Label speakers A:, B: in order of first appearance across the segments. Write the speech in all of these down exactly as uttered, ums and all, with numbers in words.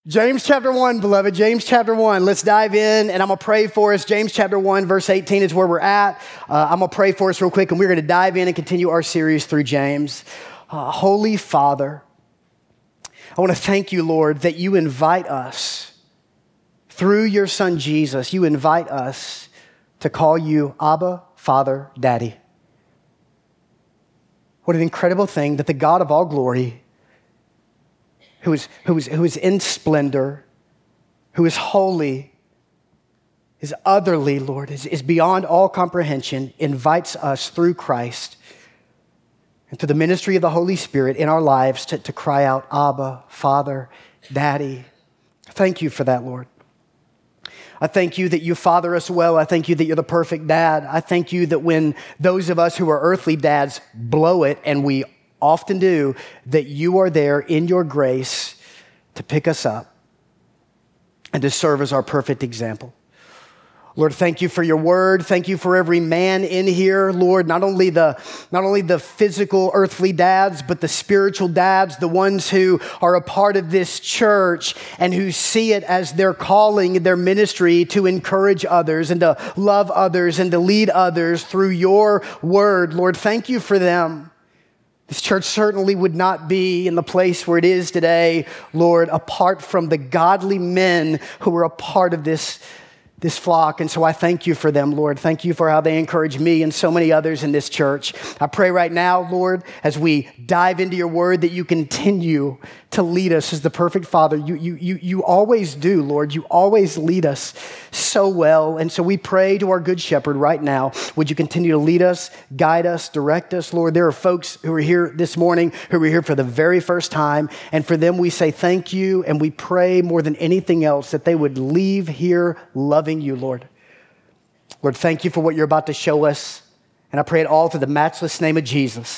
A: James chapter one, beloved, James chapter one. Let's dive in, and I'm going to pray for us. James chapter one, verse eighteen is where we're at. Uh, I'm going to pray for us real quick, and we're going to dive in and continue our series through James. Uh, Holy Father, I want to thank you, Lord, that you invite us, through your Son Jesus, you invite us to call you Abba, Father, Daddy. What an incredible thing that the God of all glory, who is, who is, who is in splendor, who is holy, is otherly, Lord, is, is beyond all comprehension, invites us through Christ and through the ministry of the Holy Spirit in our lives to, to cry out, Abba, Father, Daddy. Thank you for that, Lord. I thank you that you father us well. I thank you that you're the perfect dad. I thank you that when those of us who are earthly dads blow it, and we often do, that you are there in your grace to pick us up and to serve as our perfect example. Lord, thank you for your word. Thank you for every man in here, Lord, not only the, not only the physical earthly dads, but the spiritual dads, the ones who are a part of this church and who see it as their calling, their ministry to encourage others and to love others and to lead others through your word. Lord, thank you for them. This church certainly would not be in the place where it is today, Lord, apart from the godly men who are a part of this this flock. And so I thank you for them, Lord. Thank you for how they encourage me and so many others in this church. I pray right now, Lord, as we dive into your word, that you continue to lead us as the perfect Father. You, you, you, you always do, Lord. You always lead us so well. And so we pray to our good shepherd right now. Would you continue to lead us, guide us, direct us, Lord? There are folks who are here this morning who are here for the very first time. And for them, we say thank you. And we pray more than anything else that they would leave here loving you, Lord. Lord, thank you for what you're about to show us. And I pray it all through the matchless name of Jesus.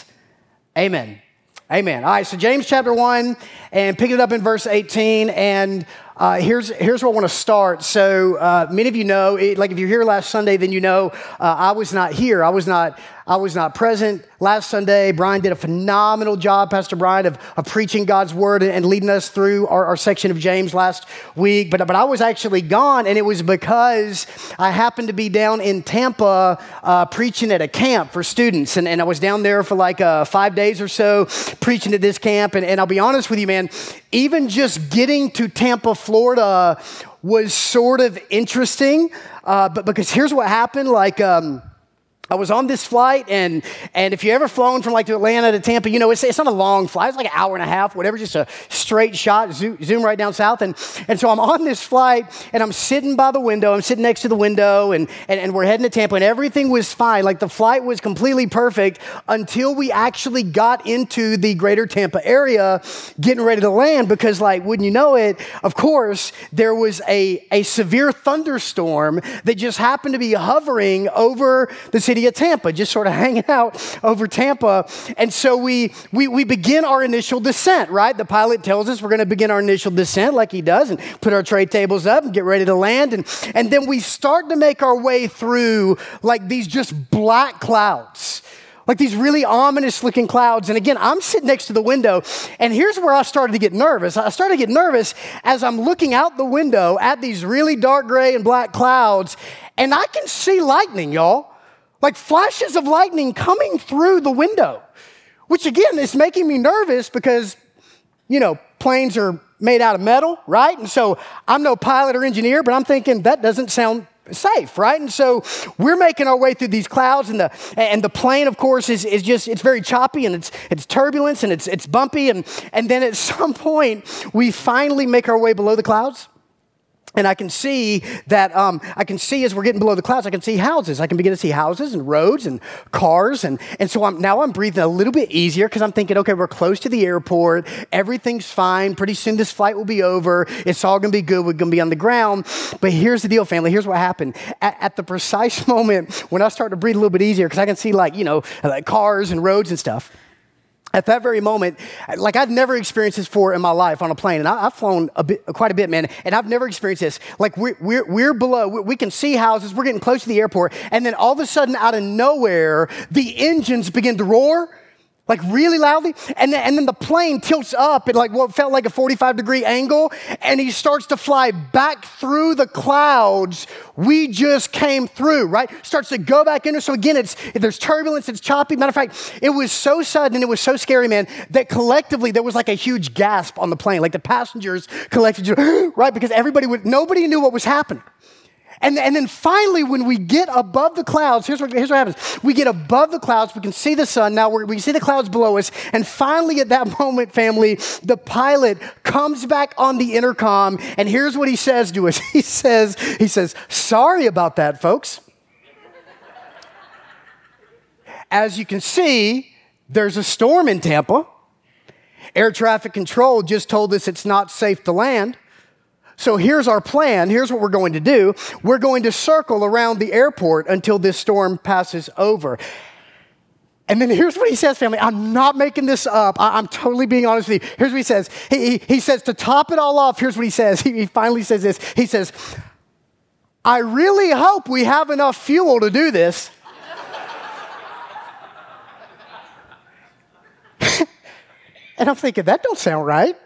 A: Amen. Amen. All right, so James chapter one, and pick it up in verse eighteen. And uh, here's, here's where I want to start. So uh, many of you know, it, like if you're here last Sunday, then you know uh, I was not here. I was not I was not present last Sunday. Brian did a phenomenal job, Pastor Brian, of, of preaching God's word and, and leading us through our, our section of James last week. But, but I was actually gone, and it was because I happened to be down in Tampa uh, preaching at a camp for students. And, and I was down there for like uh, five days or so preaching at this camp. And, and I'll be honest with you, man, even just getting to Tampa, Florida was sort of interesting. Uh, but because here's what happened, like... Um, I was on this flight, and and if you ever flown from like to Atlanta to Tampa, you know, it's, it's not a long flight. It's like an hour and a half, whatever, just a straight shot, zoom, zoom right down south. And and so I'm on this flight, and I'm sitting by the window. I'm sitting next to the window, and, and, and we're heading to Tampa, and everything was fine. Like the flight was completely perfect until we actually got into the greater Tampa area, getting ready to land, because like, wouldn't you know it, of course, there was a, a severe thunderstorm that just happened to be hovering over the city of Tampa, just sort of hanging out over Tampa. And so we, we we begin our initial descent, right? The pilot tells us we're going to begin our initial descent like he does, and put our tray tables up and get ready to land. And, and then we start to make our way through like these just black clouds, like these really ominous looking clouds. And again, I'm sitting next to the window, and here's where I started to get nervous. I started to get nervous as I'm looking out the window at these really dark gray and black clouds, and I can see lightning, y'all. Like flashes of lightning coming through the window, which again is making me nervous because, you know, planes are made out of metal, right? And so I'm no pilot or engineer, but I'm thinking that doesn't sound safe, right? And so we're making our way through these clouds, and the and the plane, of course, is is just, it's very choppy, and it's it's turbulence, and it's it's bumpy, and and then at some point we finally make our way below the clouds. And I can see that, um, I can see as we're getting below the clouds, I can see houses. I can begin to see houses and roads and cars. And, and so I'm, now I'm breathing a little bit easier because I'm thinking, okay, we're close to the airport. Everything's fine. Pretty soon this flight will be over. It's all going to be good. We're going to be on the ground. But here's the deal, family. Here's what happened. At, at the precise moment when I start to breathe a little bit easier, because I can see like, you know, like cars and roads and stuff. At that very moment, like I'd never experienced this before in my life on a plane, and I, I've flown a bit, quite a bit, man, and I've never experienced this. Like we're we're, we're below, we, we can see houses, we're getting close to the airport, and then all of a sudden, out of nowhere, the engines begin to roar, like really loudly. And then, and then the plane tilts up at like what felt like a forty-five degree angle, and he starts to fly back through the clouds we just came through, right? Starts to go back in. So again, it's there's turbulence, it's choppy. Matter of fact, it was so sudden and it was so scary, man, that collectively there was like a huge gasp on the plane. Like the passengers collectively, right? Because everybody would, nobody knew what was happening. And, and then finally, when we get above the clouds, here's what, here's what happens. We get above the clouds, we can see the sun. Now we're, we can see the clouds below us. And finally, at that moment, family, the pilot comes back on the intercom. And here's what he says to us. He says, he says, sorry about that, folks. As you can see, there's a storm in Tampa. Air traffic control just told us it's not safe to land. So here's our plan. Here's what we're going to do. We're going to circle around the airport until this storm passes over. And then here's what he says, family. I'm not making this up. I, I'm totally being honest with you. Here's what he says. He, he, he says, to top it all off, here's what he says. He, he finally says this. He says, I really hope we have enough fuel to do this. And I'm thinking, that don't sound right.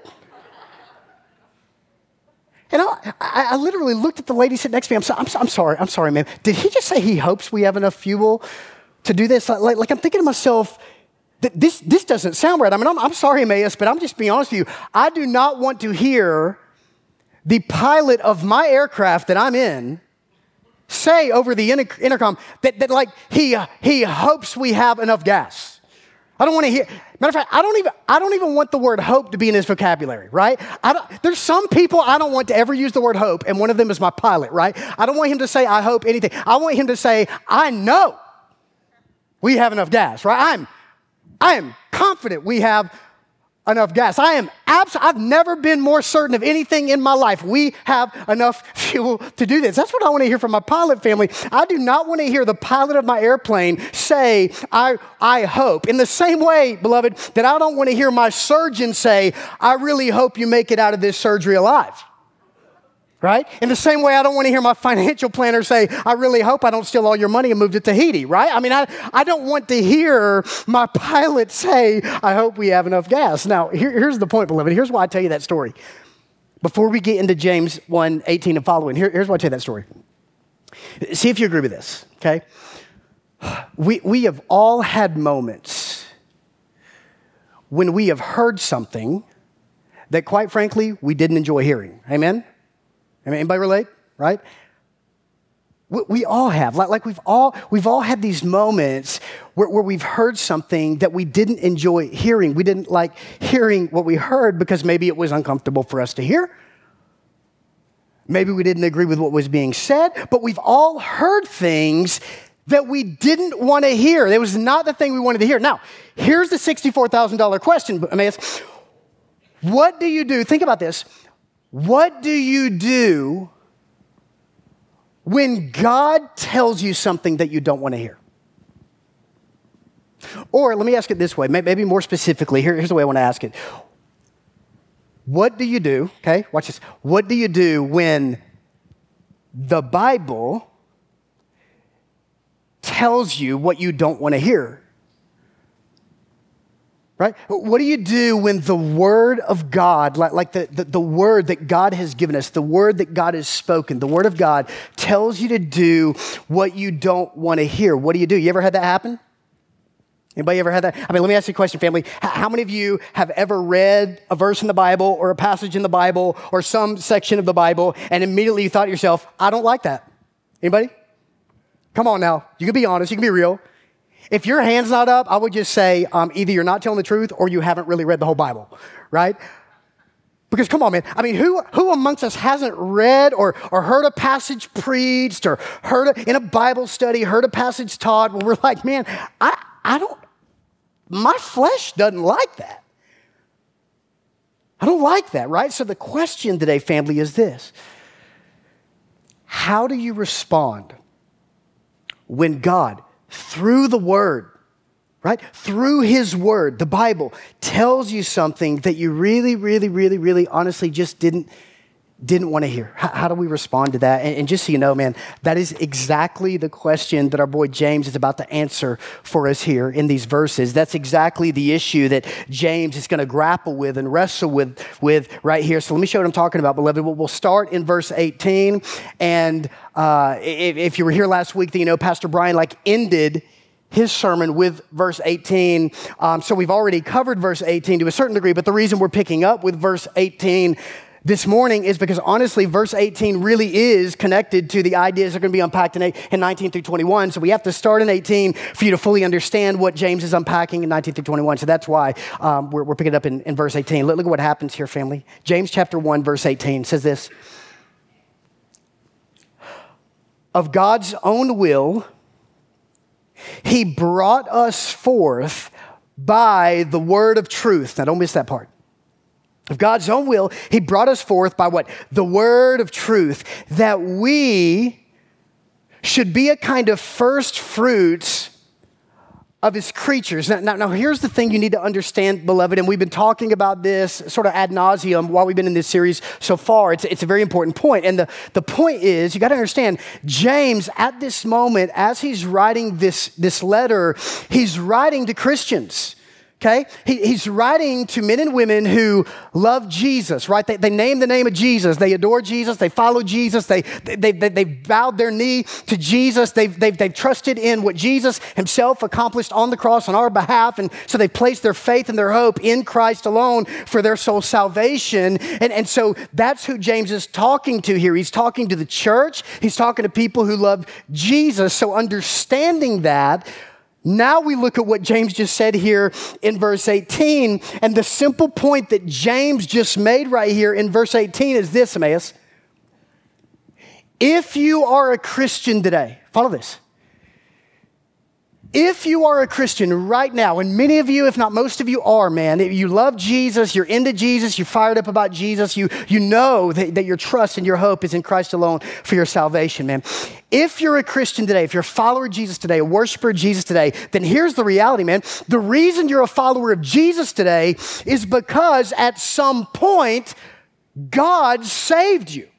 A: And I, I, I literally looked at the lady sitting next to me. I'm, so, I'm, I'm sorry. I'm sorry, man. Did he just say he hopes we have enough fuel to do this? Like, like, like I'm thinking to myself, that this, this doesn't sound right. I mean, I'm, I'm sorry, Emmaus, but I'm just being honest with you. I do not want to hear the pilot of my aircraft that I'm in say over the inter- intercom that, that like he, he hopes we have enough gas. I don't want to hear. Matter of fact, I don't even. I don't even want the word hope to be in his vocabulary, right? I don't, there's some people I don't want to ever use the word hope, and one of them is my pilot, right? I don't want him to say I hope anything. I want him to say I know we have enough gas, right? I'm, I am confident we have enough gas. I am abs- I've never been more certain of anything in my life. We have enough fuel to do this. That's what I want to hear from my pilot family. I do not want to hear the pilot of my airplane say, I, I hope. In the same way, beloved, that I don't want to hear my surgeon say, I really hope you make it out of this surgery alive. Right? In the same way, I don't want to hear my financial planner say, I really hope I don't steal all your money and move to Tahiti, right? I mean, I, I don't want to hear my pilot say, I hope we have enough gas. Now, here, here's the point, beloved. Here's why I tell you that story. Before we get into James one eighteen and following, here, here's why I tell you that story. See if you agree with this, okay? We, we have all had moments when we have heard something that, quite frankly, we didn't enjoy hearing. Amen? I mean, anybody relate, right? We, we all have, like, like we've all we've all had these moments where, where we've heard something that we didn't enjoy hearing. We didn't like hearing what we heard because maybe it was uncomfortable for us to hear. Maybe we didn't agree with what was being said, but we've all heard things that we didn't want to hear. It was not the thing we wanted to hear. Now, here's the sixty-four thousand dollars question, Emmaus. What do you do? Think about this. What do you do when God tells you something that you don't want to hear? Or let me ask it this way, maybe more specifically. Here, here's the way I want to ask it. What do you do, okay, watch this. What do you do when the Bible tells you what you don't want to hear? Right? What do you do when the word of God, like, like the, the, the word that God has given us, the word that God has spoken, the word of God tells you to do what you don't want to hear? What do you do? You ever had that happen? Anybody ever had that? I mean, let me ask you a question, family. How many of you have ever read a verse in the Bible or a passage in the Bible or some section of the Bible and immediately you thought to yourself, I don't like that? Anybody? Come on now. You can be honest. You can be real. If your hand's not up, I would just say um, either you're not telling the truth or you haven't really read the whole Bible, right? Because come on, man. I mean, who who amongst us hasn't read or, or heard a passage preached or heard a, in a Bible study, heard a passage taught where we're like, man, I, I don't, my flesh doesn't like that. I don't like that, right? So the question today, family, is this. How do you respond when God, through the word, right? Through his word, the Bible tells you something that you really, really, really, really honestly just didn't, didn't want to hear? How, how do we respond to that? And, and just so you know, man, that is exactly the question that our boy James is about to answer for us here in these verses. That's exactly the issue that James is going to grapple with and wrestle with, with right here. So let me show you what I'm talking about, beloved. We'll start in verse eighteen. And uh, if, if you were here last week, then you know Pastor Brian like ended his sermon with verse eighteen. Um, so we've already covered verse eighteen to a certain degree, but the reason we're picking up with verse eighteen this morning is because honestly, verse eighteen really is connected to the ideas that are going to be unpacked in, eight, in nineteen through twenty-one. So we have to start in eighteen for you to fully understand what James is unpacking in nineteen through twenty-one. So that's why um, we're, we're picking it up in, in verse eighteen. Look, look at what happens here, family. James chapter one, verse eighteen says this. Of God's own will, he brought us forth by the word of truth. Now don't miss that part. Of God's own will, he brought us forth by what? The word of truth, that we should be a kind of first fruits of his creatures. Now, now, now, here's the thing you need to understand, beloved, and we've been talking about this sort of ad nauseum while we've been in this series so far. It's, it's a very important point. And the, the point is, you got to understand, James, at this moment, as he's writing this, this letter, he's writing to Christians. Okay, he, he's writing to men and women who love Jesus, right? They, they name the name of Jesus. They adore Jesus. They follow Jesus. They, they, they, they've bowed their knee to Jesus. They've, they've, they've trusted in what Jesus himself accomplished on the cross on our behalf. And so they place their faith and their hope in Christ alone for their soul salvation. And, and so that's who James is talking to here. He's talking to the church. He's talking to people who love Jesus. So understanding that, now we look at what James just said here in verse eighteen, and the simple point that James just made right here in verse eighteen is this, Emmaus. If you are a Christian today, follow this. If you are a Christian right now, and many of you, if not most of you are, man, you love Jesus, you're into Jesus, you're fired up about Jesus, you, you know that, that your trust and your hope is in Christ alone for your salvation, man. If you're a Christian today, if you're a follower of Jesus today, a worshiper of Jesus today, then here's the reality, man. The reason you're a follower of Jesus today is because at some point, God saved you.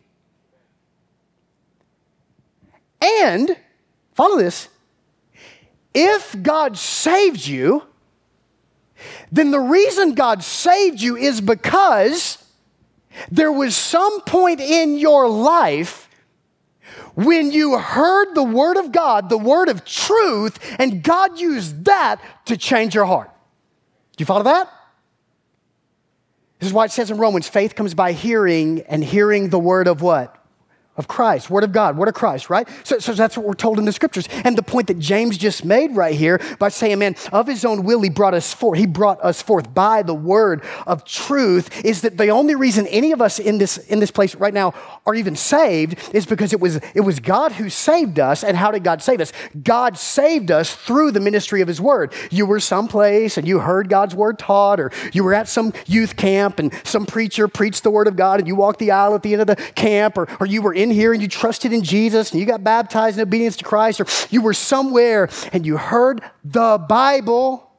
A: And, follow this, if God saved you, then the reason God saved you is because there was some point in your life when you heard the word of God, the word of truth, and God used that to change your heart. Do you follow that? This is why it says in Romans, faith comes by hearing, and hearing the word of what? Of Christ, word of God, word of Christ, right? So, so that's what we're told in the scriptures. And the point that James just made right here by saying, man, of his own will, he brought us forth. He brought us forth by the word of truth is that the only reason any of us in this, in this place right now are even saved is because it was, it was God who saved us. And how did God save us? God saved us through the ministry of his word. You were someplace and you heard God's word taught, or you were at some youth camp and some preacher preached the word of God and you walked the aisle at the end of the camp, or, or you were in here and you trusted in Jesus and you got baptized in obedience to Christ, or you were somewhere and you heard the Bible.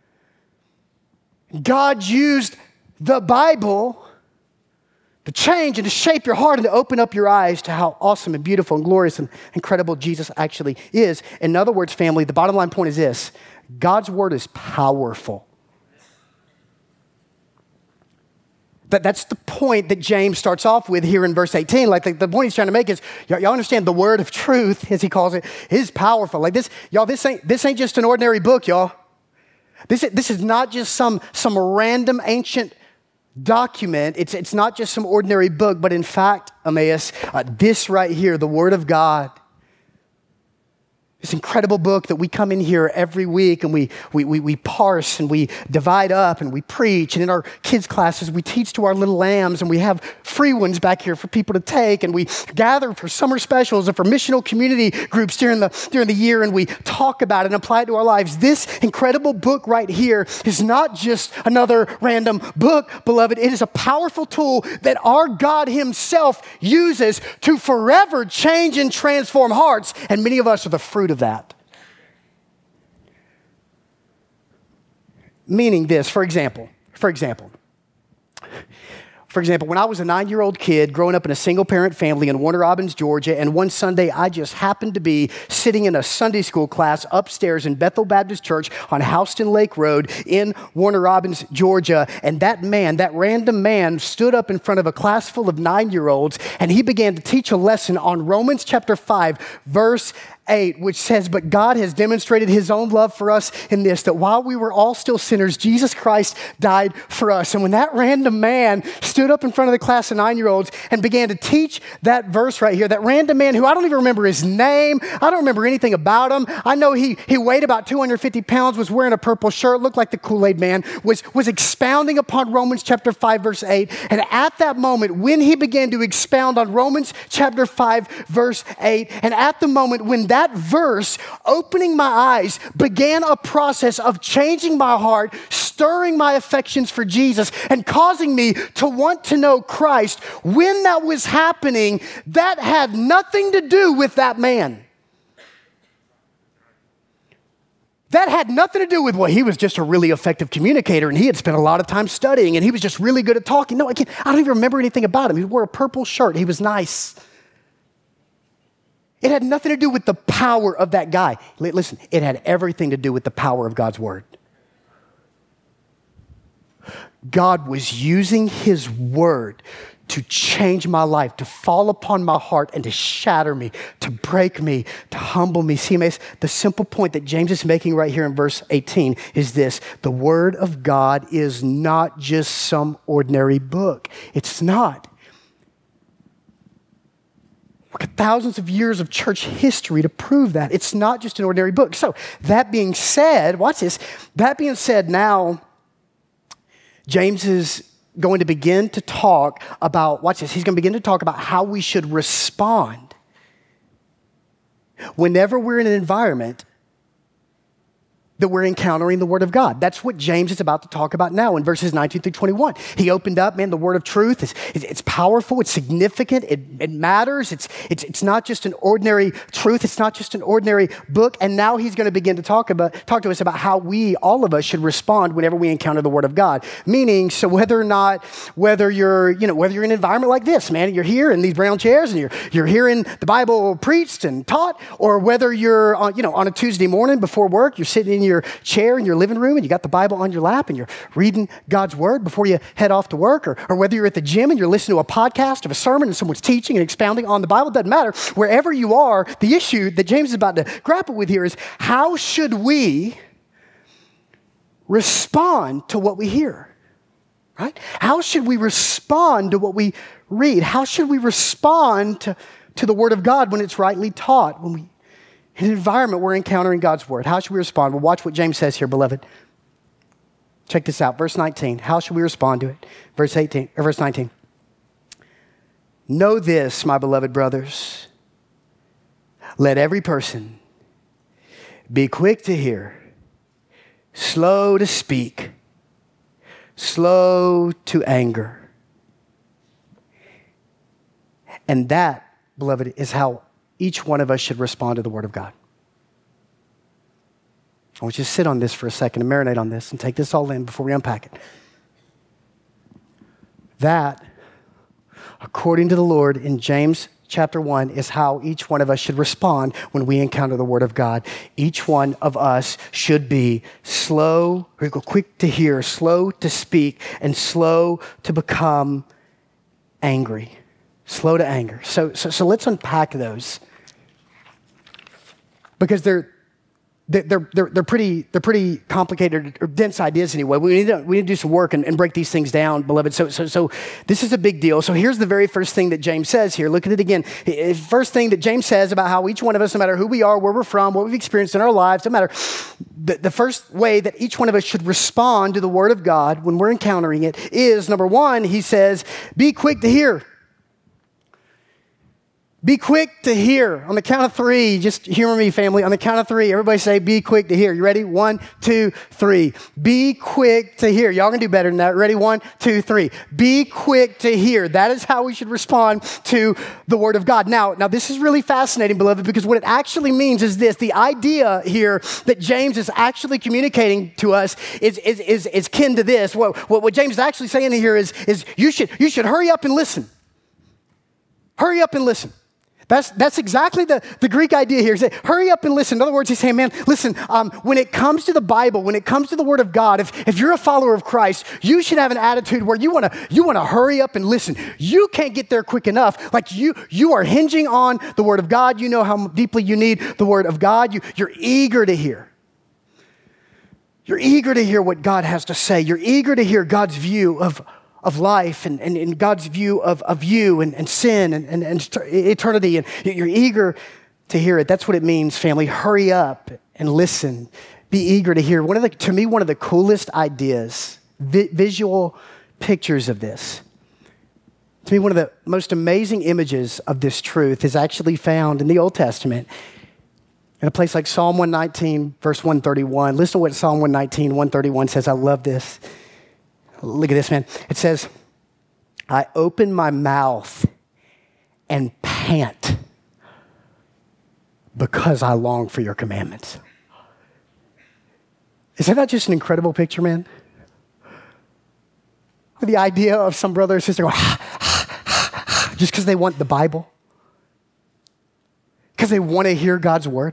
A: God used the Bible to change and to shape your heart and to open up your eyes to how awesome and beautiful and glorious and incredible Jesus actually is. In other words, family, the bottom line point is this: God's word is powerful. That, that's the point that James starts off with here in verse eighteen. Like the, the point he's trying to make is, y'all, y'all understand the word of truth, as he calls it, is powerful. Like this, y'all, this ain't, this ain't just an ordinary book, y'all. This, this is not just some, some random ancient document. It's, it's not just some ordinary book, but in fact, Emmaus, uh, this right here, the word of God, this incredible book that we come in here every week and we, we, we, we parse and we divide up and we preach. And in our kids' classes, we teach to our little lambs, and we have free ones back here for people to take. And we gather for summer specials and for missional community groups during the, during the year, and we talk about it and apply it to our lives. This incredible book right here is not just another random book, beloved. It is a powerful tool that our God himself uses to forever change and transform hearts. And many of us are the fruit of that. Meaning this, for example, for example, For example, when I was a nine-year-old kid growing up in a single-parent family in Warner Robins, Georgia, and one Sunday I just happened to be sitting in a Sunday school class upstairs in Bethel Baptist Church on Houston Lake Road in Warner Robins, Georgia, and that man, that random man, stood up in front of a class full of nine-year-olds, and he began to teach a lesson on Romans chapter five, verse eight, which says, "But God has demonstrated his own love for us in this, that while we were all still sinners, Jesus Christ died for us." And when that random man stood up in front of the class of nine-year-olds and began to teach that verse right here, that random man who I don't even remember his name, I don't remember anything about him. I know he he weighed about two hundred fifty pounds, was wearing a purple shirt, looked like the Kool-Aid man, was, was expounding upon Romans chapter five, verse eight. And at that moment, when he began to expound on Romans chapter five, verse eight, and at the moment when that That verse, opening my eyes, began a process of changing my heart, stirring my affections for Jesus, and causing me to want to know Christ. When that was happening, that had nothing to do with that man. That had nothing to do with, well, he was just a really effective communicator and he had spent a lot of time studying and he was just really good at talking. No, I, can't, I don't even remember anything about him. He wore a purple shirt. He was nice. It had nothing to do with the power of that guy. Listen, it had everything to do with the power of God's word. God was using his word to change my life, to fall upon my heart and to shatter me, to break me, to humble me. See, the simple point that James is making right here in verse eighteen is this: the word of God is not just some ordinary book. It's not. Thousands of years of church history to prove that. It's not just an ordinary book. So that being said, watch this. That being said, now James is going to begin to talk about, watch this, he's going to begin to talk about how we should respond whenever we're in an environment that we're encountering the word of God. That's what James is about to talk about now in verses nineteen through twenty-one. He opened up, man, the word of truth is it's powerful, it's significant, it, it matters. It's, it's, it's not just an ordinary truth, it's not just an ordinary book. And now he's going to begin to talk about talk to us about how we, all of us, should respond whenever we encounter the word of God. Meaning, so whether or not, whether you're, you know, whether you're in an environment like this, man, you're here in these brown chairs and you're you're hearing the Bible preached and taught, or whether you're on, you know, on a Tuesday morning before work, you're sitting in your chair in your living room and you got the Bible on your lap and you're reading God's word before you head off to work, or, or whether you're at the gym and you're listening to a podcast of a sermon and someone's teaching and expounding on the Bible, it doesn't matter. Wherever you are, the issue that James is about to grapple with here is how should we respond to what we hear, right? How should we respond to what we read? How should we respond to, to the word of God when it's rightly taught, when we in an environment we're encountering God's word? How should we respond? Well, watch what James says here, beloved. Check this out, verse nineteen. How should we respond to it? Verse eighteen, or verse nineteen. Know this, my beloved brothers. Let every person be quick to hear, slow to speak, slow to anger. And that, beloved, is how each one of us should respond to the word of God. I want you to sit on this for a second and marinate on this and take this all in before we unpack it. That, according to the Lord in James chapter one, is how each one of us should respond when we encounter the word of God. Each one of us should be slow, or quick to hear, slow to speak, and slow to become angry. Slow to anger. So, so, so let's unpack those, because they're they're they're they're pretty they're pretty complicated or dense ideas anyway. We need to we need to do some work and, and break these things down, beloved. So so so this is a big deal. So here's the very first thing that James says here. Look at it again. First thing that James says about how each one of us, no matter who we are, where we're from, what we've experienced in our lives, no matter the, the first way that each one of us should respond to the word of God when we're encountering it is, number one, he says, be quick to hear. Be quick to hear. On the count of three, just humor me, family. On the count of three, everybody say, be quick to hear. You ready? One, two, three. Be quick to hear. Y'all can do better than that. Ready? One, two, three. Be quick to hear. That is how we should respond to the word of God. Now, now this is really fascinating, beloved, because what it actually means is this. The idea here that James is actually communicating to us is, is, is, is kin to this. What, what, what James is actually saying here is, is you should, you should hurry up and listen. Hurry up and listen. That's, that's exactly the, the Greek idea here. Say, hurry up and listen. In other words, he's saying, man, listen, um, when it comes to the Bible, when it comes to the Word of God, if, if you're a follower of Christ, you should have an attitude where you want to you want to hurry up and listen. You can't get there quick enough. Like you you are hinging on the Word of God. You know how deeply you need the Word of God. You, you're eager to hear. You're eager to hear what God has to say. You're eager to hear God's view of of life and, and, and God's view of, of you and, and sin and, and, and eternity. And you're eager to hear it. That's what it means, family. Hurry up and listen. Be eager to hear. One of the, to me, one of the coolest ideas, vi- visual pictures of this. To me, one of the most amazing images of this truth is actually found in the Old Testament in a place like Psalm one nineteen, verse one thirty-one. Listen to what Psalm one nineteen, one thirty-one says. I love this. Look at this, man. It says, I open my mouth and pant because I long for your commandments. Is that not just an incredible picture, man? The idea of some brother or sister going, just because they want the Bible, because they want to hear God's word.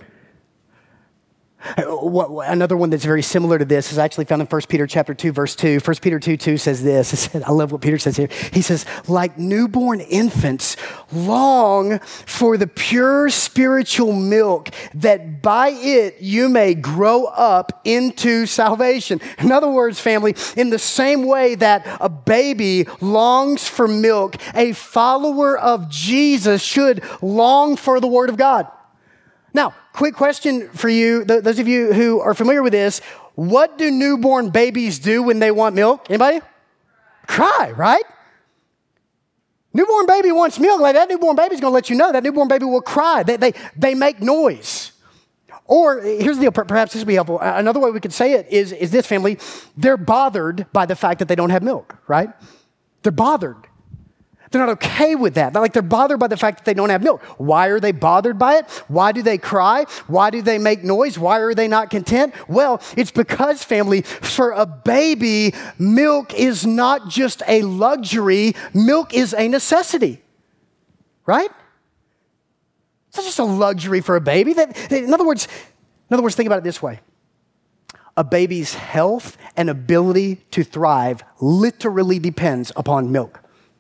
A: Another one that's very similar to this is actually found in First Peter chapter two, verse two. First Peter two, two says this. It said, I love what Peter says here. He says, like newborn infants, long for the pure spiritual milk, that by it you may grow up into salvation. In other words, family, in the same way that a baby longs for milk, a follower of Jesus should long for the word of God. Now, quick question for you, those of you who are familiar with this. What do newborn babies do when they want milk? Anybody? Cry, right? Newborn baby wants milk. Like that newborn baby's going to let you know that newborn baby will cry. They, they, they make noise. Or here's the deal, perhaps this would be helpful. Another way we could say it is, is this, family. They're bothered by the fact that they don't have milk, right? They're bothered. They're not okay with that. They're like they're bothered by the fact that they don't have milk. Why are they bothered by it? Why do they cry? Why do they make noise? Why are they not content? Well, it's because, family, for a baby, milk is not just a luxury. Milk is a necessity, right? It's not just a luxury for a baby. That, in other words, in other words, think about it this way. A baby's health and ability to thrive literally depends upon milk.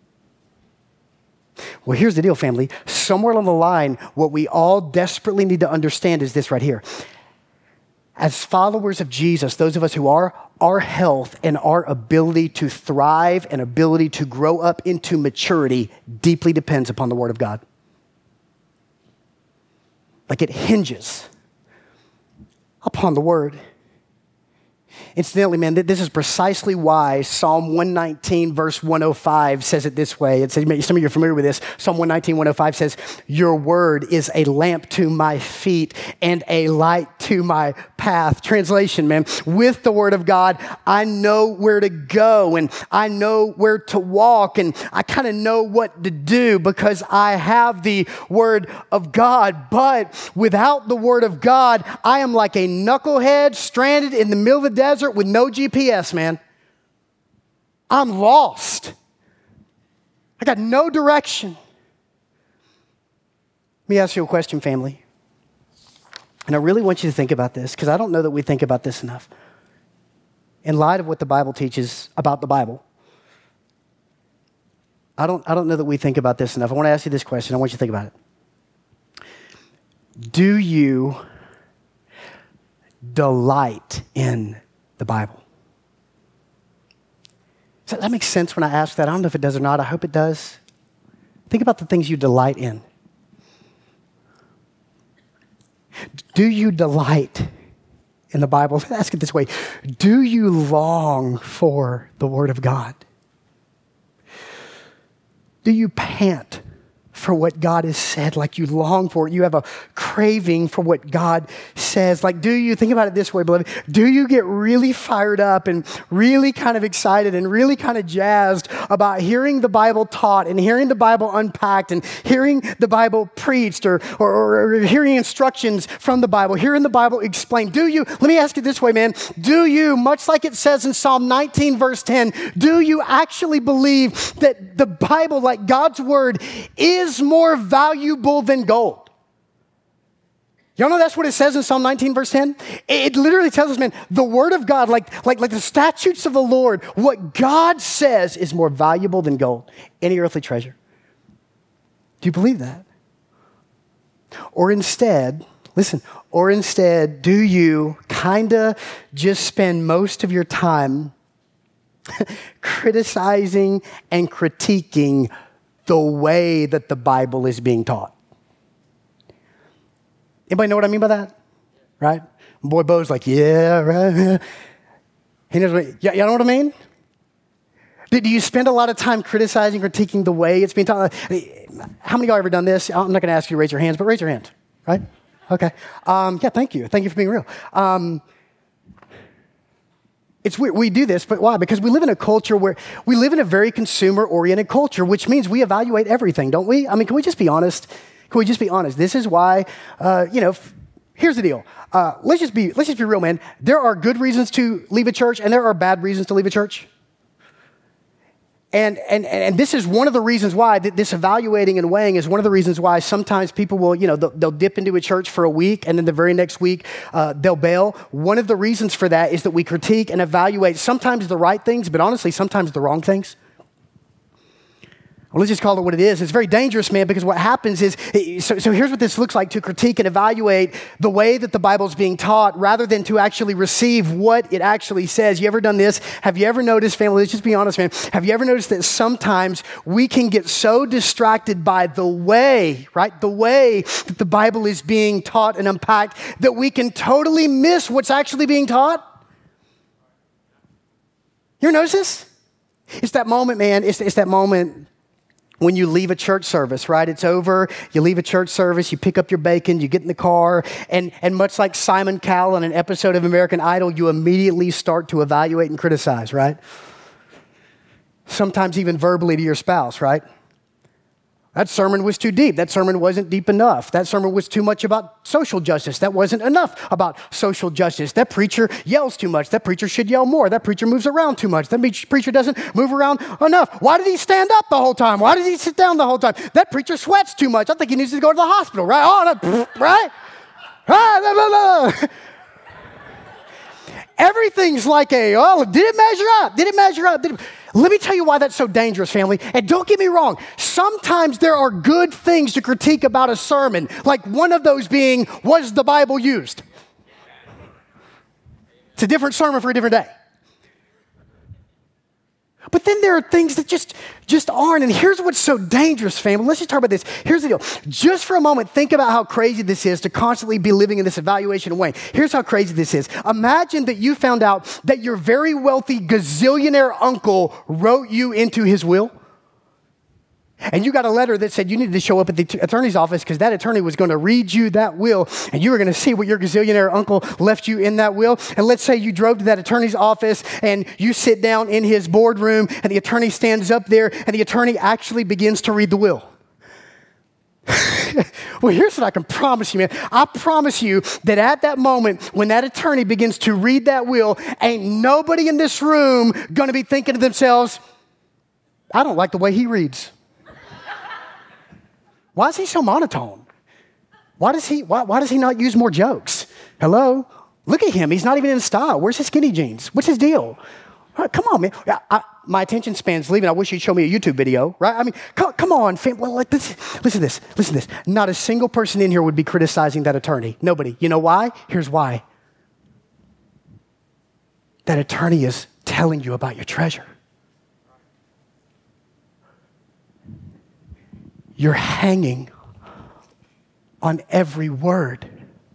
A: Well, here's the deal, family. Somewhere along the line, what we all desperately need to understand is this right here. As followers of Jesus, those of us who are, our health and our ability to thrive and ability to grow up into maturity deeply depends upon the Word of God. Like it hinges upon the Word. Incidentally, man, this is precisely why Psalm one nineteen, verse one oh five says it this way. It says, some of you are familiar with this. Psalm one nineteen, one oh five says, your word is a lamp to my feet and a light to my path. Translation, man, with the word of God, I know where to go and I know where to walk and I kind of know what to do because I have the word of God. But without the word of God, I am like a knucklehead stranded in the middle of the desert with no G P S, man. I'm lost. I got no direction. Let me ask you a question, family. And I really want you to think about this because I don't know that we think about this enough. In light of what the Bible teaches about the Bible, I don't, I don't know that we think about this enough. I want to ask you this question. I want you to think about it. Do you delight in the Bible? Does that make sense when I ask that? I don't know if it does or not. I hope it does. Think about the things you delight in. Do you delight in the Bible? Let's ask it this way. Do you long for the Word of God? Do you pant for what God has said, like you long for it. You have a craving for what God says. Like, do you, think about it this way, beloved, do you get really fired up and really kind of excited and really kind of jazzed about hearing the Bible taught and hearing the Bible unpacked and hearing the Bible preached or, or, or hearing instructions from the Bible, hearing the Bible explained? Do you, let me ask you this way, man, do you, much like it says in Psalm nineteen, verse ten, do you actually believe that the Bible, like God's word, is more valuable than gold? Y'all know that's what it says in Psalm nineteen, verse ten? It literally tells us, man, the word of God, like, like, like the statutes of the Lord, what God says is more valuable than gold, any earthly treasure. Do you believe that? Or instead, listen, or instead, do you kind of just spend most of your time criticizing and critiquing the way that the Bible is being taught? Anybody know what I mean by that? Right? Boy Bo's like, yeah, right. He knows what, yeah, you know what I mean? Do, do you spend a lot of time criticizing, critiquing the way it's being taught? How many of y'all ever done this? I'm not going to ask you to raise your hands, but raise your hand, right? Okay. Um, yeah, thank you. Thank you for being real. Um, It's weird. We do this, but why? Because we live in a culture where we live in a very consumer-oriented culture, which means we evaluate everything, don't we? I mean, can we just be honest? Can we just be honest? This is why, uh, you know, f- here's the deal. Uh, let's just be let's just be real, man. There are good reasons to leave a church, and there are bad reasons to leave a church. And, and, and this is one of the reasons why, this evaluating and weighing is one of the reasons why sometimes people will, you know, they'll, they'll dip into a church for a week and then the very next week uh, they'll bail. One of the reasons for that is that we critique and evaluate sometimes the right things, but honestly, sometimes the wrong things. Well, let's just call it what it is. It's very dangerous, man, because what happens is, so, so here's what this looks like to critique and evaluate the way that the Bible's being taught rather than to actually receive what it actually says. You ever done this? Have you ever noticed, family, let's just be honest, man. Have you ever noticed that sometimes we can get so distracted by the way, right? The way that the Bible is being taught and unpacked that we can totally miss what's actually being taught? You ever notice this? It's that moment, man. It's, it's that moment when you leave a church service, right? It's over, you leave a church service, you pick up your bacon, you get in the car, and, and much like Simon Cowell in an episode of American Idol, you immediately start to evaluate and criticize, right? Sometimes even verbally to your spouse, right? That sermon was too deep. That sermon wasn't deep enough. That sermon was too much about social justice. That wasn't enough about social justice. That preacher yells too much. That preacher should yell more. That preacher moves around too much. That preacher doesn't move around enough. Why did he stand up the whole time? Why did he sit down the whole time? That preacher sweats too much. I think he needs to go to the hospital, right? Oh, no, right? Ah, blah, blah, blah. Everything's like a, oh, did it measure up? Did it measure up? Did it... Let me tell you why that's so dangerous, family. And don't get me wrong. Sometimes there are good things to critique about a sermon, like one of those being, was the Bible used? It's a different sermon for a different day. But then there are things that just, just aren't. And here's what's so dangerous, family. Let's just talk about this. Here's the deal. Just for a moment, think about how crazy this is to constantly be living in this evaluation way. Here's how crazy this is. Imagine that you found out that your very wealthy gazillionaire uncle wrote you into his will. And you got a letter that said you needed to show up at the t- attorney's office because that attorney was going to read you that will, and you were going to see what your gazillionaire uncle left you in that will. And let's say you drove to that attorney's office and you sit down in his boardroom and the attorney stands up there and the attorney actually begins to read the will. Well, here's what I can promise you, man. I promise you that at that moment when that attorney begins to read that will, ain't nobody in this room going to be thinking to themselves, I don't like the way he reads. Why is he so monotone? Why does he, why, why does he not use more jokes? Hello? Look at him. He's not even in style. Where's his skinny jeans? What's his deal? Right, come on, man. I, I, my attention span's leaving. I wish you'd show me a YouTube video, right? I mean, come, come on, fam. Well, like this, listen to this. Listen to this. Not a single person in here would be criticizing that attorney. Nobody. You know why? Here's why. That attorney is telling you about your treasure. You're hanging on every word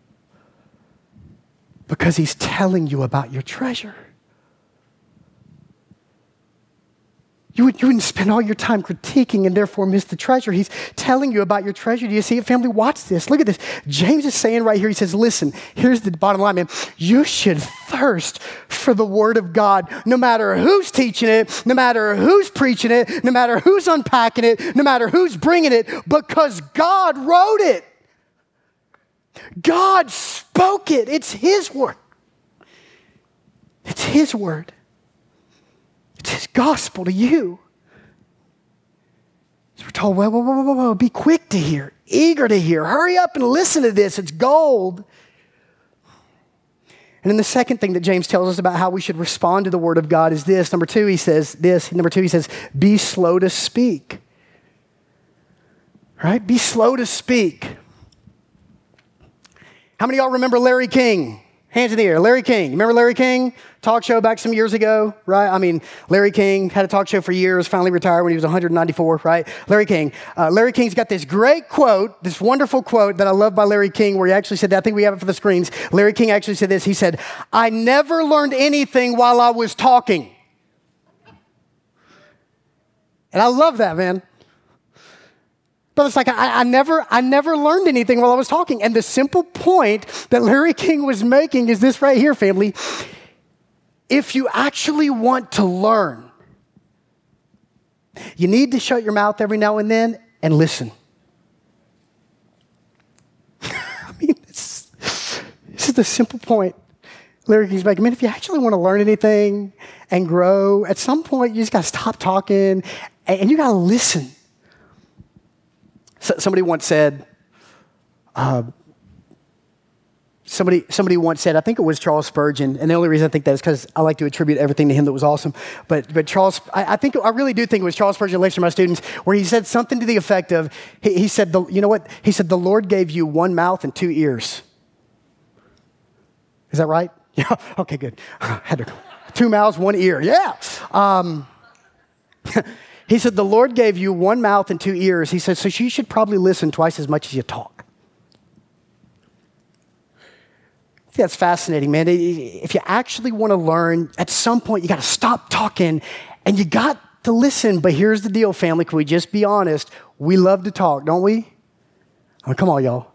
A: because he's telling you about your treasure. You would, you wouldn't spend all your time critiquing and therefore miss the treasure. He's telling you about your treasure. Do you see it, family? Watch this. Look at this. James is saying right here, he says, listen, here's the bottom line, man. You should thirst for the word of God, no matter who's teaching it, no matter who's preaching it, no matter who's unpacking it, no matter who's bringing it, because God wrote it. God spoke it. It's his word. It's his word. It's his gospel to you. So we're told, whoa, whoa, whoa, whoa, whoa, be quick to hear, eager to hear. Hurry up and listen to this. It's gold. And then the second thing that James tells us about how we should respond to the word of God is this. Number two, he says this. Number two, he says, be slow to speak. Right? Be slow to speak. How many of y'all remember Larry King? Hands in the air. Larry King. You remember Larry King? Talk show back some years ago, right? I mean, Larry King had a talk show for years, finally retired when he was one hundred ninety-four, right? Larry King. Uh, Larry King's got this great quote, this wonderful quote that I love by Larry King, where he actually said that. I think we have it for the screens. Larry King actually said this. He said, I never learned anything while I was talking. And I love that, man. But it's like, I, I never I never learned anything while I was talking. And the simple point that Larry King was making is this right here, family. If you actually want to learn, you need to shut your mouth every now and then and listen. I mean, this, this is the simple point Larry King's making. I mean, if you actually want to learn anything and grow, at some point you just got to stop talking and, and you got to listen. So, somebody once said, uh, somebody somebody once said, I think it was Charles Spurgeon, and the only reason I think that is because I like to attribute everything to him that was awesome. But but Charles, I, I think I really do think it was Charles Spurgeon lectured to my students, where he said something to the effect of, he, he said, the, you know what? He said, the Lord gave you one mouth and two ears. Is that right? Yeah. Okay, good. Had to, two mouths, one ear. Yeah. Um, He said, the Lord gave you one mouth and two ears. He said, so you should probably listen twice as much as you talk. I think that's fascinating, man. If you actually want to learn, at some point, you got to stop talking and you got to listen. But here's the deal, family. Can we just be honest? We love to talk, don't we? I mean, come on, y'all.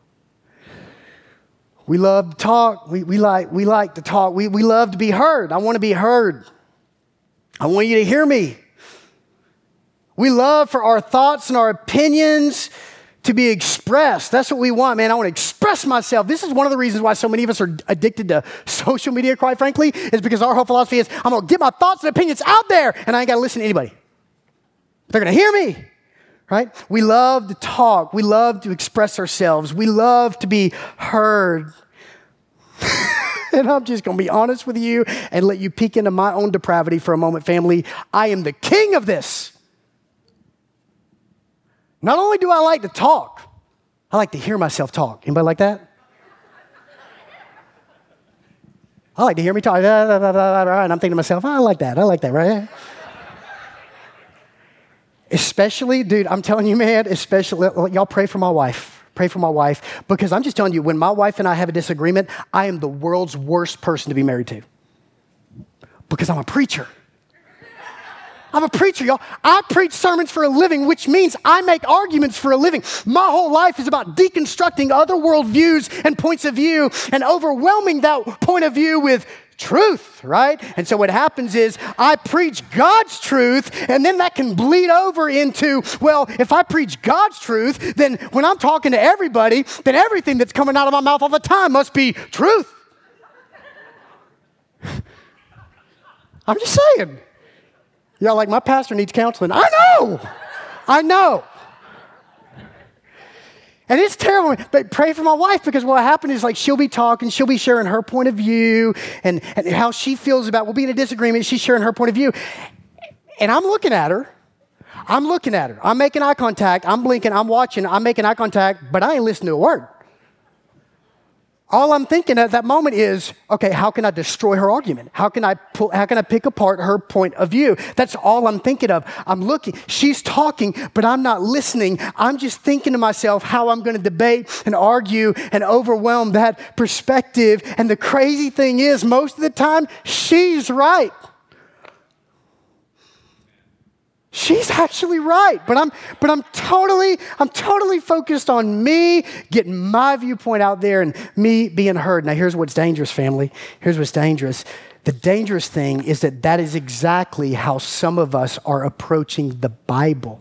A: We love to talk. We, we, like, we like to talk. We, we love to be heard. I want to be heard. I want you to hear me. We love for our thoughts and our opinions to be expressed. That's what we want, man. I want to express myself. This is one of the reasons why so many of us are addicted to social media, quite frankly, is because our whole philosophy is, I'm going to get my thoughts and opinions out there, and I ain't got to listen to anybody. They're going to hear me, right? We love to talk. We love to express ourselves. We love to be heard. And I'm just going to be honest with you and let you peek into my own depravity for a moment, family. I am the king of this. Not only do I like to talk, I like to hear myself talk. Anybody like that? I like to hear me talk. And I'm thinking to myself, oh, I like that. I like that, right? Especially, dude, I'm telling you, man, especially, y'all pray for my wife. Pray for my wife. Because I'm just telling you, when my wife and I have a disagreement, I am the world's worst person to be married to. Because I'm a preacher. I'm a preacher, y'all. I preach sermons for a living, which means I make arguments for a living. My whole life is about deconstructing other worldviews and points of view and overwhelming that point of view with truth, right? And so what happens is I preach God's truth, and then that can bleed over into, well, if I preach God's truth, then when I'm talking to everybody, then everything that's coming out of my mouth all the time must be truth. I'm just saying. Y'all like, my pastor needs counseling. I know. I know. And it's terrible. But pray for my wife, because what happened is, like, she'll be talking, she'll be sharing her point of view and, and how she feels about, we'll be in a disagreement, she's sharing her point of view. And I'm looking at her. I'm looking at her. I'm making eye contact. I'm blinking. I'm watching. I'm making eye contact, but I ain't listening to a word. All I'm thinking at that moment is, okay, how can I destroy her argument? How can I pull, how can I pick apart her point of view? That's all I'm thinking of. I'm looking. She's talking, but I'm not listening. I'm just thinking to myself how I'm going to debate and argue and overwhelm that perspective. And the crazy thing is, most of the time, she's right. she's actually right. But I'm but I'm totally, I'm totally focused on me getting my viewpoint out there and me being heard. Now here's what's dangerous, family. Here's what's dangerous. The dangerous thing is that that is exactly how some of us are approaching the Bible.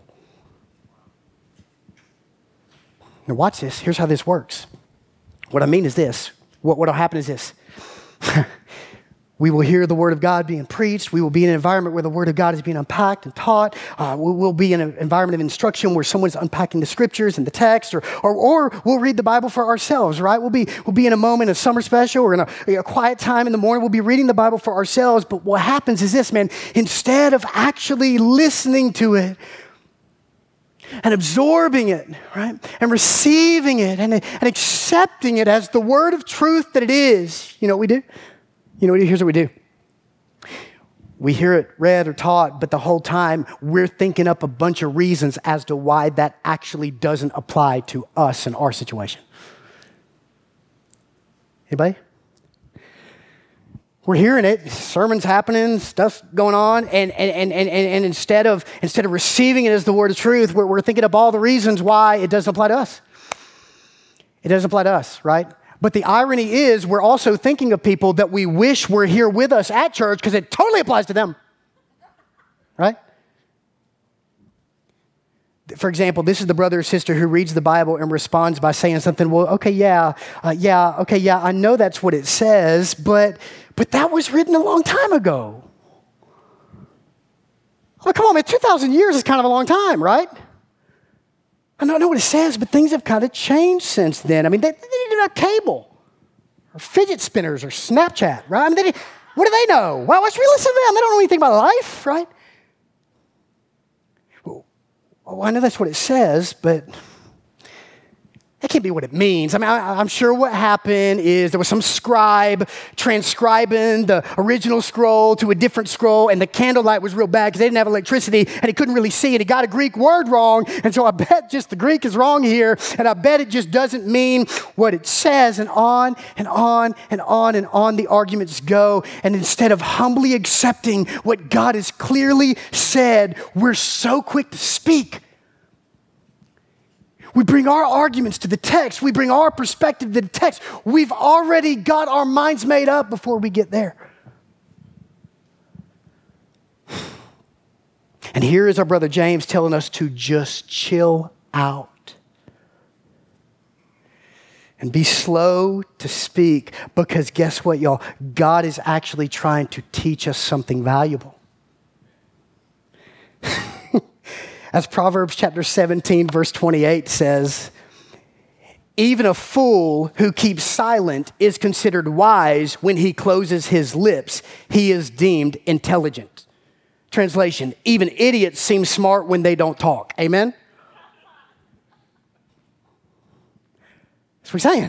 A: Now watch this. Here's how this works. What I mean is this. What will happen is this. We will hear the word of God being preached. We will be in an environment where the word of God is being unpacked and taught. Uh, we will be in an environment of instruction where someone's unpacking the scriptures and the text, or, or, or we'll read the Bible for ourselves, right? We'll be, we'll be in a moment of summer special or in a, a quiet time in the morning. We'll be reading the Bible for ourselves. But what happens is this, man, instead of actually listening to it, and absorbing it, right? And receiving it and, and accepting it as the word of truth that it is. You know what we do? You know what? Here's what we do. We hear it read or taught, but the whole time we're thinking up a bunch of reasons as to why that actually doesn't apply to us and our situation. Anybody? We're hearing it, sermons happening, stuff's going on, and and and and, and instead of instead of receiving it as the word of truth, we're, we're thinking up all the reasons why it doesn't apply to us. It doesn't apply to us, right? But the irony is we're also thinking of people that we wish were here with us at church because it totally applies to them, right? For example, this is the brother or sister who reads the Bible and responds by saying something, well, okay, yeah, uh, yeah, okay, yeah, I know that's what it says, but but that was written a long time ago. Oh, come on, man, two thousand years is kind of a long time, right? I know, I know what it says, but things have kind of changed since then. I mean, they, they didn't have cable or fidget spinners or Snapchat, right? I mean, they, what do they know? Well, why should we listen to them? They don't know anything about life, right? Well, I know that's what it says, but that can't be what it means. I mean, I, I'm sure what happened is there was some scribe transcribing the original scroll to a different scroll, and the candlelight was real bad because they didn't have electricity, and he couldn't really see it. He got a Greek word wrong, and so I bet just the Greek is wrong here, and I bet it just doesn't mean what it says, and on and on and on and on the arguments go, and instead of humbly accepting what God has clearly said, we're so quick to speak. We bring our arguments to the text. We bring our perspective to the text. We've already got our minds made up before we get there. And here is our brother James telling us to just chill out and be slow to speak, because guess what, y'all? God is actually trying to teach us something valuable. As Proverbs chapter seventeen, verse twenty-eight says, even a fool who keeps silent is considered wise when he closes his lips. He is deemed intelligent. Translation, even idiots seem smart when they don't talk. Amen? That's what he's saying.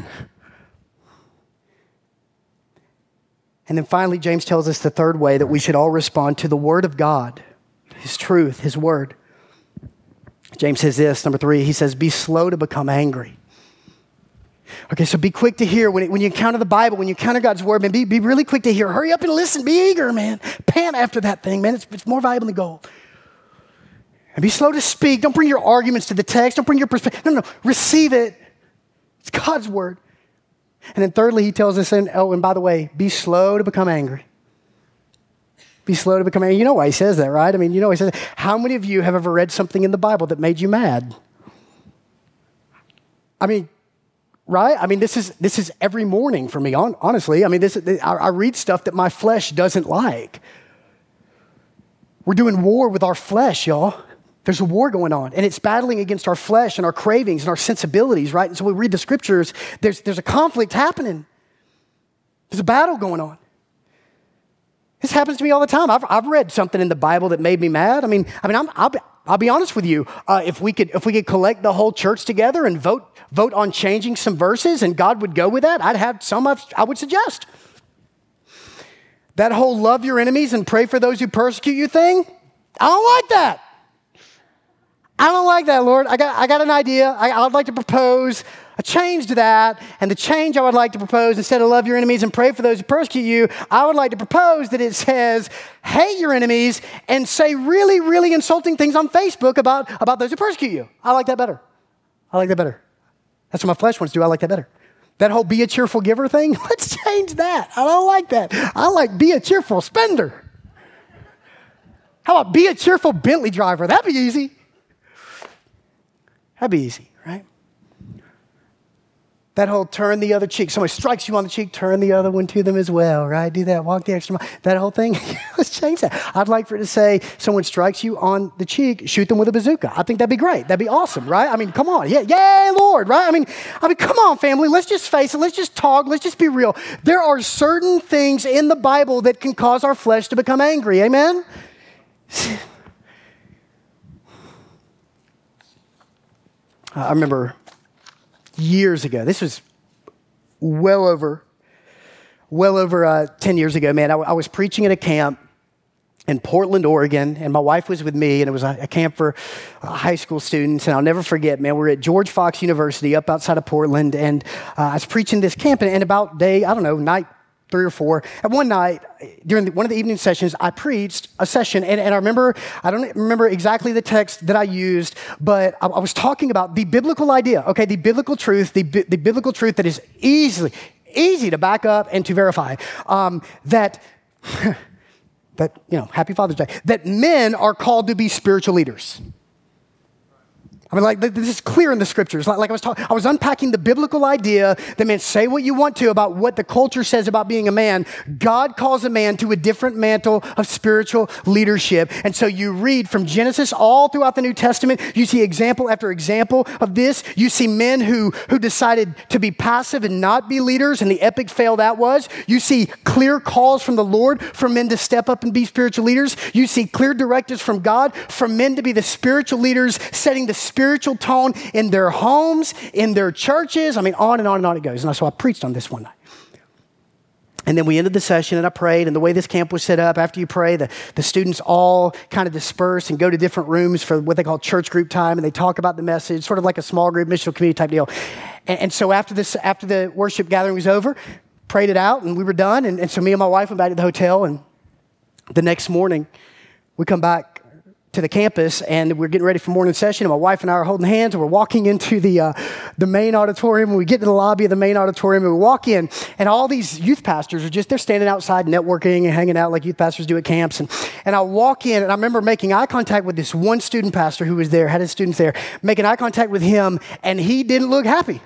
A: And then finally, James tells us the third way that we should all respond to the word of God, his truth, his word. James says this, number three, he says, be slow to become angry. Okay, so be quick to hear. When, it, when you encounter the Bible, when you encounter God's word, man, be, be really quick to hear. Hurry up and listen. Be eager, man. Pant after that thing, man. It's, it's more valuable than gold. And be slow to speak. Don't bring your arguments to the text. Don't bring your perspective. No, no, receive it. It's God's word. And then thirdly, he tells us, and, oh, and by the way, be slow to become angry. Be slow to become angry. You know why he says that, right? I mean, you know why he says that. How many of you have ever read something in the Bible that made you mad? I mean, right? I mean, this is this is every morning for me, honestly. I mean, this I, I read stuff that my flesh doesn't like. We're doing war with our flesh, y'all. There's a war going on, and it's battling against our flesh and our cravings and our sensibilities, right? And so we read the scriptures, there's, there's a conflict happening. There's a battle going on. This happens to me all the time. I've, I've read something in the Bible that made me mad. I mean, I mean, I'm, I'll, be, I'll be honest with you. Uh, if we could, if we could collect the whole church together and vote, vote on changing some verses, and God would go with that, I'd have some of, I would suggest. That whole love your enemies and pray for those who persecute you thing, I don't like that. I don't like that, Lord. I got, I got an idea. I, I would like to propose a change to that. And the change I would like to propose, instead of love your enemies and pray for those who persecute you, I would like to propose that it says, hate your enemies and say really, really insulting things on Facebook about, about those who persecute you. I like that better. I like that better. That's what my flesh wants to do. I like that better. That whole be a cheerful giver thing, let's change that. I don't like that. I like be a cheerful spender. How about be a cheerful Bentley driver? That'd be easy. That'd be easy, right? That whole turn the other cheek. Somebody strikes you on the cheek, turn the other one to them as well, right? Do that, walk the extra mile. That whole thing, let's change that. I'd like for it to say, someone strikes you on the cheek, shoot them with a bazooka. I think that'd be great. That'd be awesome, right? I mean, come on. Yeah, yay, Lord, right? I mean, I mean, come on, family. Let's just face it. Let's just talk. Let's just be real. There are certain things in the Bible that can cause our flesh to become angry. Amen? I remember years ago, this was well over, well over uh, ten years ago, man. I, I was preaching at a camp in Portland, Oregon, and my wife was with me, and it was a, a camp for uh, high school students. And I'll never forget, man, we were at George Fox University up outside of Portland, and uh, I was preaching this camp, and, and about day, I don't know, night three or four. And one night, during the, one of the evening sessions, I preached a session. And, and I remember, I don't remember exactly the text that I used, but I, I was talking about the biblical idea, okay, the biblical truth, the, the biblical truth that is easily, easy to back up and to verify, um, that, that, you know, happy Father's Day, that men are called to be spiritual leaders. I mean, like, this is clear in the scriptures. Like, like I was talking, I was unpacking the biblical idea that, man, say what you want to about what the culture says about being a man. God calls a man to a different mantle of spiritual leadership. And so you read from Genesis all throughout the New Testament. You see example after example of this. You see men who, who decided to be passive and not be leaders, and the epic fail that was. You see clear calls from the Lord for men to step up and be spiritual leaders. You see clear directives from God for men to be the spiritual leaders, setting the spiritual tone in their homes, in their churches. I mean, on and on and on it goes. And so I preached on this one night. And then we ended the session and I prayed. And the way this camp was set up, after you pray, the, the students all kind of disperse and go to different rooms for what they call church group time. And they talk about the message, sort of like a small group, missional community type deal. And, and so after this, after the worship gathering was over, prayed it out and we were done. And, and so me and my wife went back to the hotel. And the next morning, we come back to the campus, and we're getting ready for morning session, and my wife and I are holding hands, and we're walking into the uh, the main auditorium, and we get to the lobby of the main auditorium, and we walk in, and all these youth pastors are just, they're standing outside networking and hanging out like youth pastors do at camps, and, and I walk in, and I remember making eye contact with this one student pastor who was there, had his students there, making eye contact with him, and he didn't look happy.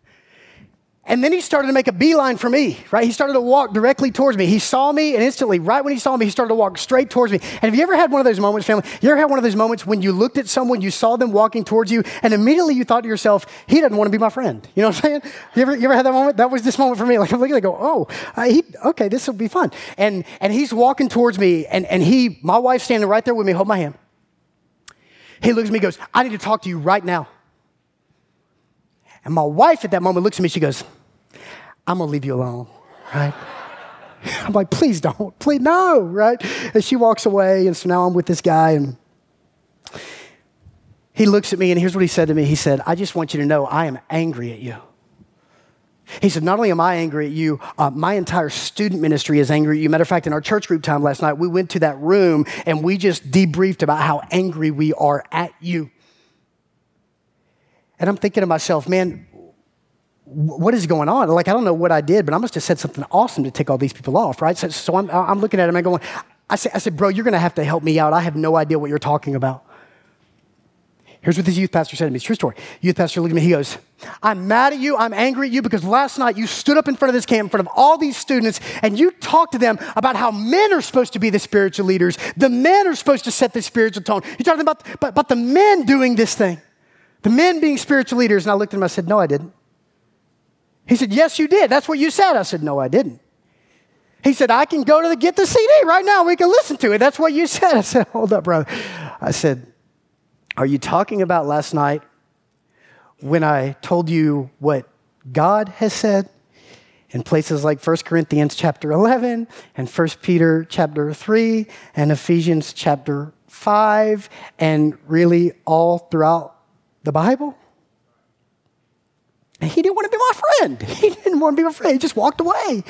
A: And then he started to make a beeline for me, right? He started to walk directly towards me. He saw me, and instantly, right when he saw me, he started to walk straight towards me. And have you ever had one of those moments, family? You ever had one of those moments when you looked at someone, you saw them walking towards you, and immediately you thought to yourself, he doesn't want to be my friend. You know what I'm saying? You ever, you ever had that moment? That was this moment for me. Like, I'm looking, I go, oh, uh, he, okay, this will be fun. And and he's walking towards me, and, and he, my wife's standing right there with me, hold my hand. He looks at me and goes, I need to talk to you right now. And my wife at that moment looks at me, she goes, I'm going to leave you alone, right? I'm like, please don't, please, no, right? And she walks away, and so now I'm with this guy, and he looks at me, and here's what he said to me. He said, I just want you to know I am angry at you. He said, not only am I angry at you, uh, my entire student ministry is angry at you. Matter of fact, in our church group time last night, we went to that room, and we just debriefed about how angry we are at you. And I'm thinking to myself, man, what is going on? Like, I don't know what I did, but I must have said something awesome to tick all these people off, right? So, so I'm, I'm looking at him and going, I said, I said, bro, you're going to have to help me out. I have no idea what you're talking about. Here's what this youth pastor said to me. It's a true story. Youth pastor looked at me. He goes, I'm mad at you. I'm angry at you because last night you stood up in front of this camp, in front of all these students, and you talked to them about how men are supposed to be the spiritual leaders. The men are supposed to set the spiritual tone. You're talking about, about, about the men doing this thing. The men being spiritual leaders. And I looked at him. I said, no, I didn't. He said, yes, you did. That's what you said. I said, no, I didn't. He said, I can go to the, get the C D right now. We can listen to it. That's what you said. I said, hold up, brother. I said, are you talking about last night when I told you what God has said in places like First Corinthians chapter eleven and First Peter chapter three and Ephesians chapter five, and really all throughout the Bible. And he didn't want to be my friend. He didn't want to be my friend. He just walked away.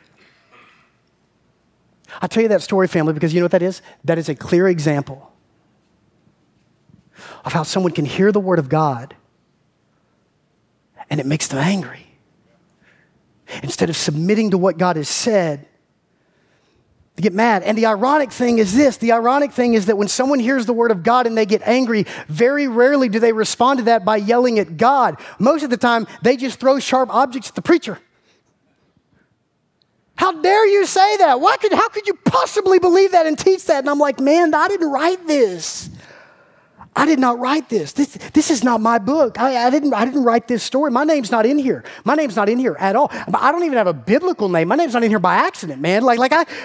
A: I'll tell you that story, family, because you know what that is? That is a clear example of how someone can hear the word of God and it makes them angry. Instead of submitting to what God has said, they get mad. And the ironic thing is this. The ironic thing is that when someone hears the word of God and they get angry, very rarely do they respond to that by yelling at God. Most of the time, they just throw sharp objects at the preacher. How dare you say that? Why could, how could you possibly believe that and teach that? And I'm like, man, I didn't write this. I did not write this. This, this is not my book. I, I, didn't, I didn't write this story. My name's not in here. My name's not in here at all. I don't even have a biblical name. My name's not in here by accident, man. Like, like I...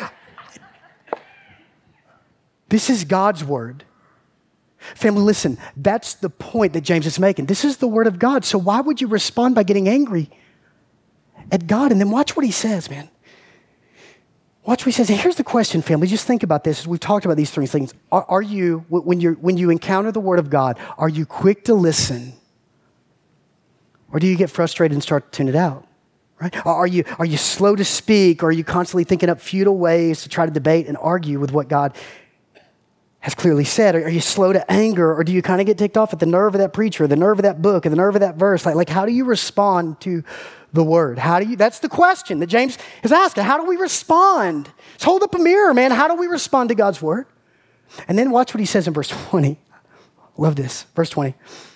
A: This is God's word. Family, listen, that's the point that James is making. This is the word of God. So why would you respond by getting angry at God? And then watch what he says, man. Watch what he says. And here's the question, family. Just think about this. We've talked about these three things. Are, are you, when, you're, when you encounter the word of God, are you quick to listen? Or do you get frustrated and start to tune it out? Right? Are you, are you slow to speak? Or are you constantly thinking up futile ways to try to debate and argue with what God has clearly said? Are you slow to anger, or do you kind of get ticked off at the nerve of that preacher, or the nerve of that book, or the nerve of that verse? Like, like how do you respond to the word? How do you, that's the question that James is asking. How do we respond? Let's hold up a mirror, man. How do we respond to God's word? And then watch what he says in verse twenty. Love this. Verse twenty.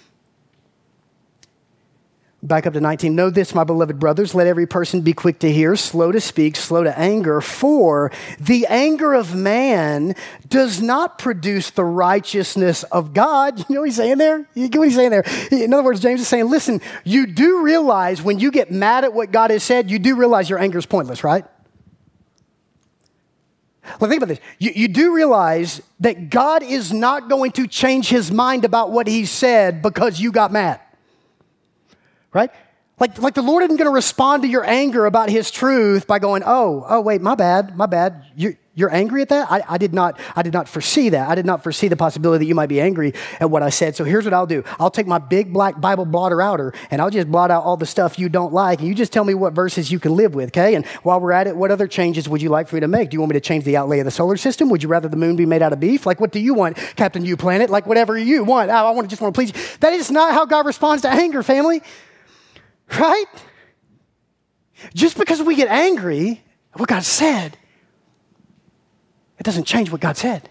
A: Back up to nineteen. Know this, my beloved brothers, let every person be quick to hear, slow to speak, slow to anger, for the anger of man does not produce the righteousness of God. You know what he's saying there? You get what he's saying there? In other words, James is saying, listen, you do realize when you get mad at what God has said, you do realize your anger is pointless, right? Well, think about this. You, you do realize that God is not going to change his mind about what he said because you got mad. Right? Like, like the Lord isn't going to respond to your anger about his truth by going, oh, oh, wait, my bad, my bad. You're, you're angry at that? I, I did not, I did not foresee that. I did not foresee the possibility that you might be angry at what I said. So here's what I'll do. I'll take my big black Bible blotter outer and I'll just blot out all the stuff you don't like. And you just tell me what verses you can live with, okay? And while we're at it, what other changes would you like for me to make? Do you want me to change the outlay of the solar system? Would you rather the moon be made out of beef? Like, what do you want, Captain You Planet? Like, whatever you want. I, I want to just want to please you. That is not how God responds to anger, family. Right? Just because we get angry at what God said, it doesn't change what God said.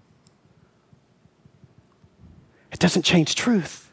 A: It doesn't change truth.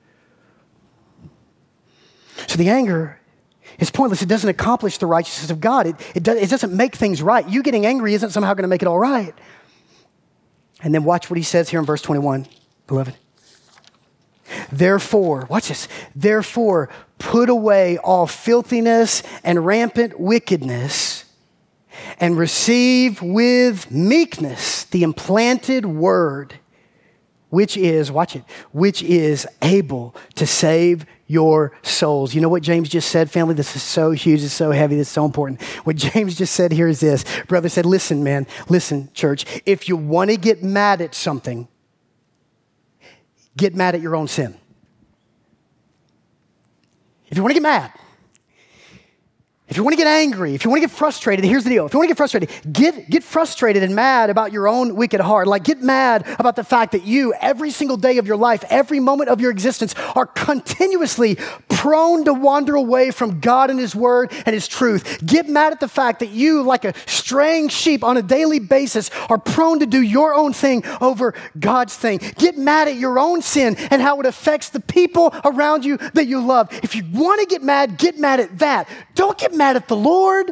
A: So the anger is pointless. It doesn't accomplish the righteousness of God. It, it, does, it doesn't make things right. You getting angry isn't somehow going to make it all right. And then watch what he says here in verse twenty-one, beloved. Therefore, watch this. Therefore, put away all filthiness and rampant wickedness and receive with meekness the implanted word, which is, watch it, which is able to save your souls. You know what James just said, family? This is so huge. It's so heavy. It's so important. What James just said here is this. Brother said, listen, man, listen, church. If you want to get mad at something, get mad at your own sin. If you want to get mad, if you want to get angry, if you want to get frustrated, here's the deal. If you want to get frustrated, get, get frustrated and mad about your own wicked heart. Like, get mad about the fact that you, every single day of your life, every moment of your existence, are continuously prone to wander away from God and his word and his truth. Get mad at the fact that you, like a straying sheep on a daily basis, are prone to do your own thing over God's thing. Get mad at your own sin and how it affects the people around you that you love. If you want to get mad, get mad at that. Don't get mad at the Lord.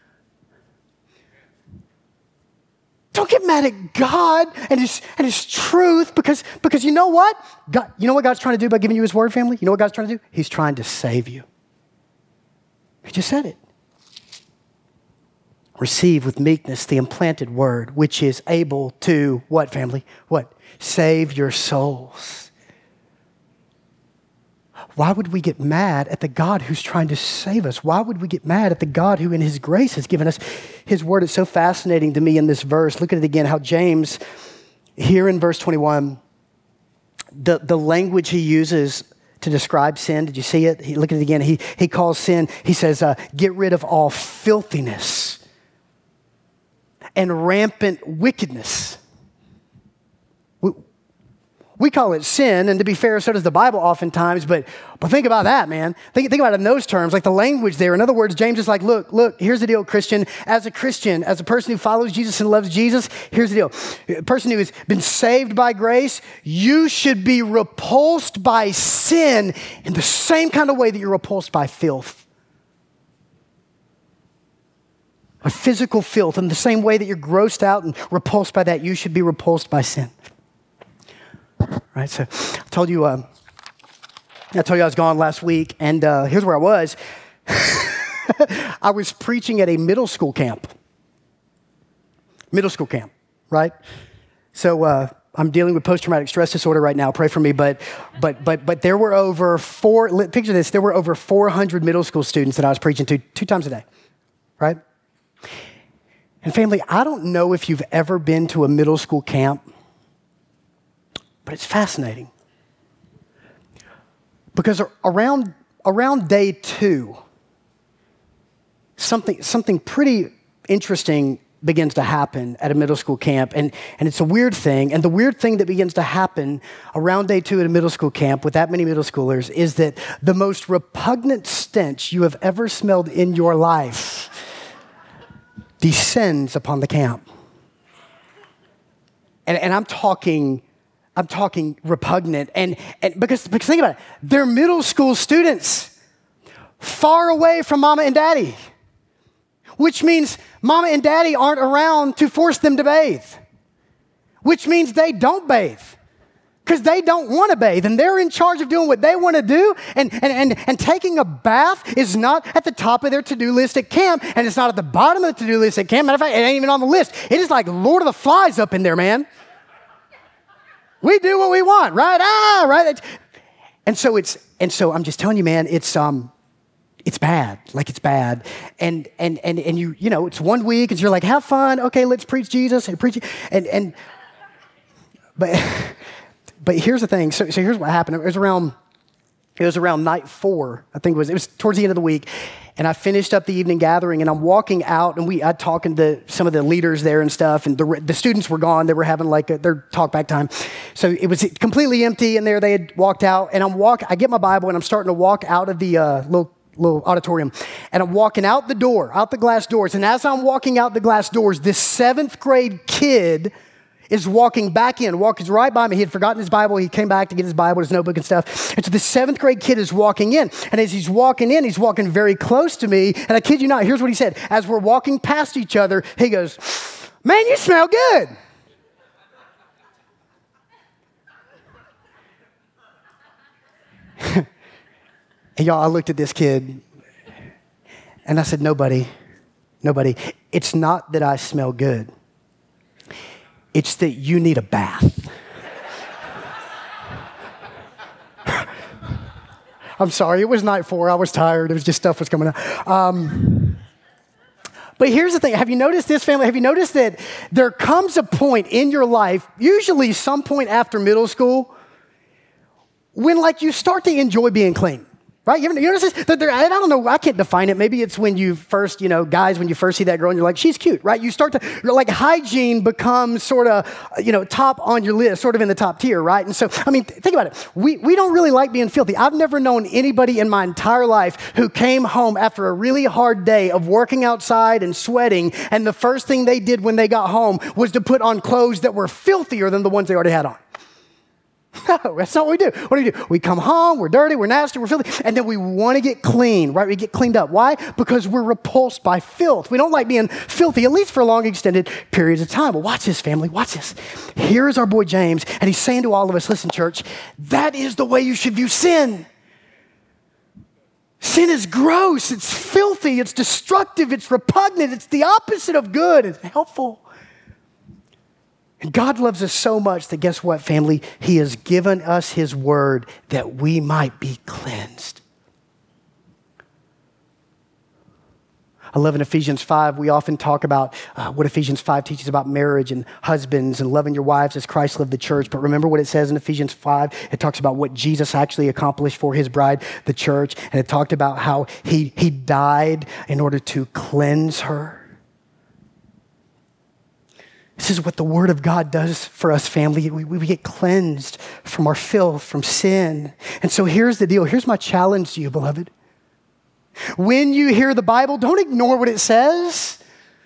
A: Don't get mad at God and his, and his truth because, because you know what? God, you know what God's trying to do by giving you his word, family? You know what God's trying to do? He's trying to save you. He just said it. Receive with meekness the implanted word, which is able to, what, family? What? Save your souls. Why would we get mad at the God who's trying to save us? Why would we get mad at the God who in his grace has given us his word? It's so fascinating to me in this verse. Look at it again, how James here in verse twenty-one, the, the language he uses to describe sin, did you see it? He, look at it again. He, he calls sin, he says, uh, get rid of all filthiness and rampant wickedness. We, we call it sin, and to be fair, so does the Bible oftentimes, but, but think about that, man. Think, think about it in those terms, like the language there. In other words, James is like, look, look, here's the deal, Christian. As a Christian, as a person who follows Jesus and loves Jesus, here's the deal. A person who has been saved by grace, you should be repulsed by sin in the same kind of way that you're repulsed by filth. A physical filth, in the same way that you're grossed out and repulsed by that, you should be repulsed by sin. Right, so I told you, uh, I told you I was gone last week, and uh, here's where I was. I was preaching at a middle school camp. Middle school camp, right? So uh, I'm dealing with post-traumatic stress disorder right now. Pray for me, but but but but there were over four. Picture this: there were over four hundred middle school students that I was preaching to two times a day, right? And family, I don't know if you've ever been to a middle school camp. But it's fascinating because around, around day two, something, something pretty interesting begins to happen at a middle school camp. And, and it's a weird thing. And the weird thing that begins to happen around day two at a middle school camp with that many middle schoolers is that the most repugnant stench you have ever smelled in your life descends upon the camp. And, and I'm talking... I'm talking repugnant. And, and because, because think about it, they're middle school students far away from mama and daddy, which means mama and daddy aren't around to force them to bathe, which means they don't bathe because they don't want to bathe and they're in charge of doing what they want to do. And, and, and, and taking a bath is not at the top of their to-do list at camp, and it's not at the bottom of the to-do list at camp. Matter of fact, it ain't even on the list. It is like Lord of the Flies up in there, man. We do what we want, right? Ah, right. And so it's, and so I'm just telling you, man, it's um, it's bad. Like it's bad. And and and and you, you know, it's one week, and you're like, have fun. Okay, let's preach Jesus and preach. And and but but here's the thing. So so here's what happened. It was around, it was around night four. I think it was. It was towards the end of the week. And I finished up the evening gathering, and I'm walking out, and we I talking to some of the leaders there and stuff, and the, the students were gone. They were having like a, their talk back time, so it was completely empty in there. They had walked out, and I'm walk. I get my Bible, and I'm starting to walk out of the uh, little little auditorium, and I'm walking out the door, out the glass doors. And as I'm walking out the glass doors, this seventh grade kid is walking back in, walks right by me. He had forgotten his Bible. He came back to get his Bible, his notebook and stuff. And so the seventh grade kid is walking in. And as he's walking in, he's walking very close to me. And I kid you not, here's what he said. As we're walking past each other, he goes, man, you smell good. And y'all, I looked at this kid and I said, nobody, nobody. It's not that I smell good. It's that you need a bath. I'm sorry, it was night four. I was tired. It was just stuff was coming out. Um, but here's the thing. Have you noticed this, family? Have you noticed that there comes a point in your life, usually some point after middle school, when like you start to enjoy being clean? Right? You, ever, you notice this? That there, I don't know. I can't define it. Maybe it's when you first, you know, guys, when you first see that girl and you're like, she's cute, right? You start to, you're like hygiene becomes sort of, you know, top on your list, sort of in the top tier, right? And so, I mean, think about it. We, we don't really like being filthy. I've never known anybody in my entire life who came home after a really hard day of working outside and sweating, and the first thing they did when they got home was to put on clothes that were filthier than the ones they already had on. No, that's not what we do. What do we do? We come home, we're dirty, we're nasty, we're filthy, and then we want to get clean, right? We get cleaned up. Why? Because we're repulsed by filth. We don't like being filthy, at least for long, extended periods of time. Well, watch this, family. Watch this. Here is our boy James, and he's saying to all of us, listen, church, that is the way you should view sin. Sin is gross, it's filthy, it's destructive, it's repugnant, it's the opposite of good, it's helpful. And God loves us so much that guess what, family? He has given us his word that we might be cleansed. I love in Ephesians five, we often talk about uh, what Ephesians five teaches about marriage and husbands and loving your wives as Christ loved the church. But remember what it says in Ephesians five? It talks about what Jesus actually accomplished for his bride, the church. And it talked about how he, he died in order to cleanse her. This is what the Word of God does for us, family. We, we get cleansed from our filth, from sin. And so here's the deal. Here's my challenge to you, beloved. When you hear the Bible, don't ignore what it says.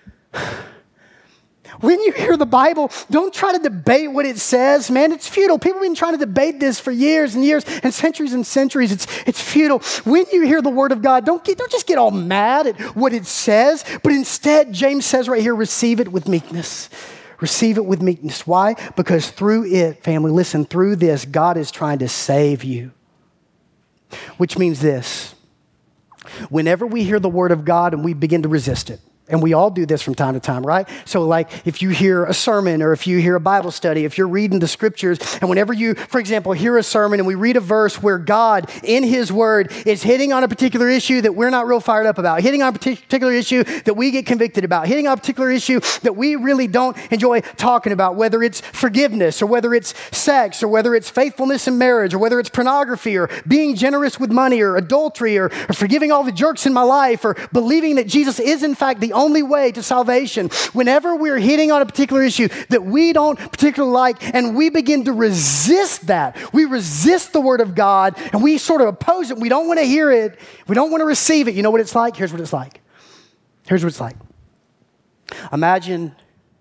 A: When you hear the Bible, don't try to debate what it says, man. It's futile. People have been trying to debate this for years and years and centuries and centuries. It's, it's futile. When you hear the Word of God, don't, get, don't just get all mad at what it says, but instead, James says right here, receive it with meekness. Receive it with meekness. Why? Because through it, family, listen, through this, God is trying to save you. Which means this. Whenever we hear the Word of God and we begin to resist it, and we all do this from time to time, right? So like if you hear a sermon or if you hear a Bible study, if you're reading the scriptures, and whenever you, for example, hear a sermon and we read a verse where God in his word is hitting on a particular issue that we're not real fired up about, hitting on a particular issue that we get convicted about, hitting on a particular issue that we really don't enjoy talking about, whether it's forgiveness or whether it's sex or whether it's faithfulness in marriage or whether it's pornography or being generous with money or adultery or, or forgiving all the jerks in my life or believing that Jesus is in fact the only way to salvation. Whenever we're hitting on a particular issue that we don't particularly like and we begin to resist that, we resist the Word of God and we sort of oppose it. We don't want to hear it. We don't want to receive it. You know what it's like? Here's what it's like. Here's what it's like. Imagine,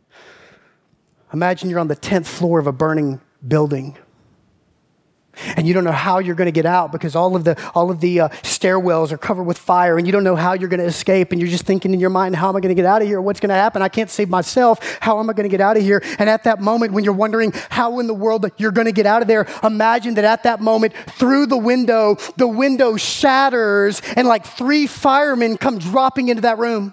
A: imagine you're on the tenth floor of a burning building. And you don't know how you're going to get out because all of the all of the uh, stairwells are covered with fire, and you don't know how you're going to escape. And you're just thinking in your mind, how am I going to get out of here? What's going to happen? I can't save myself. How am I going to get out of here? And at that moment, when you're wondering how in the world you're going to get out of there, imagine that at that moment, through the window, the window shatters, and like three firemen come dropping into that room.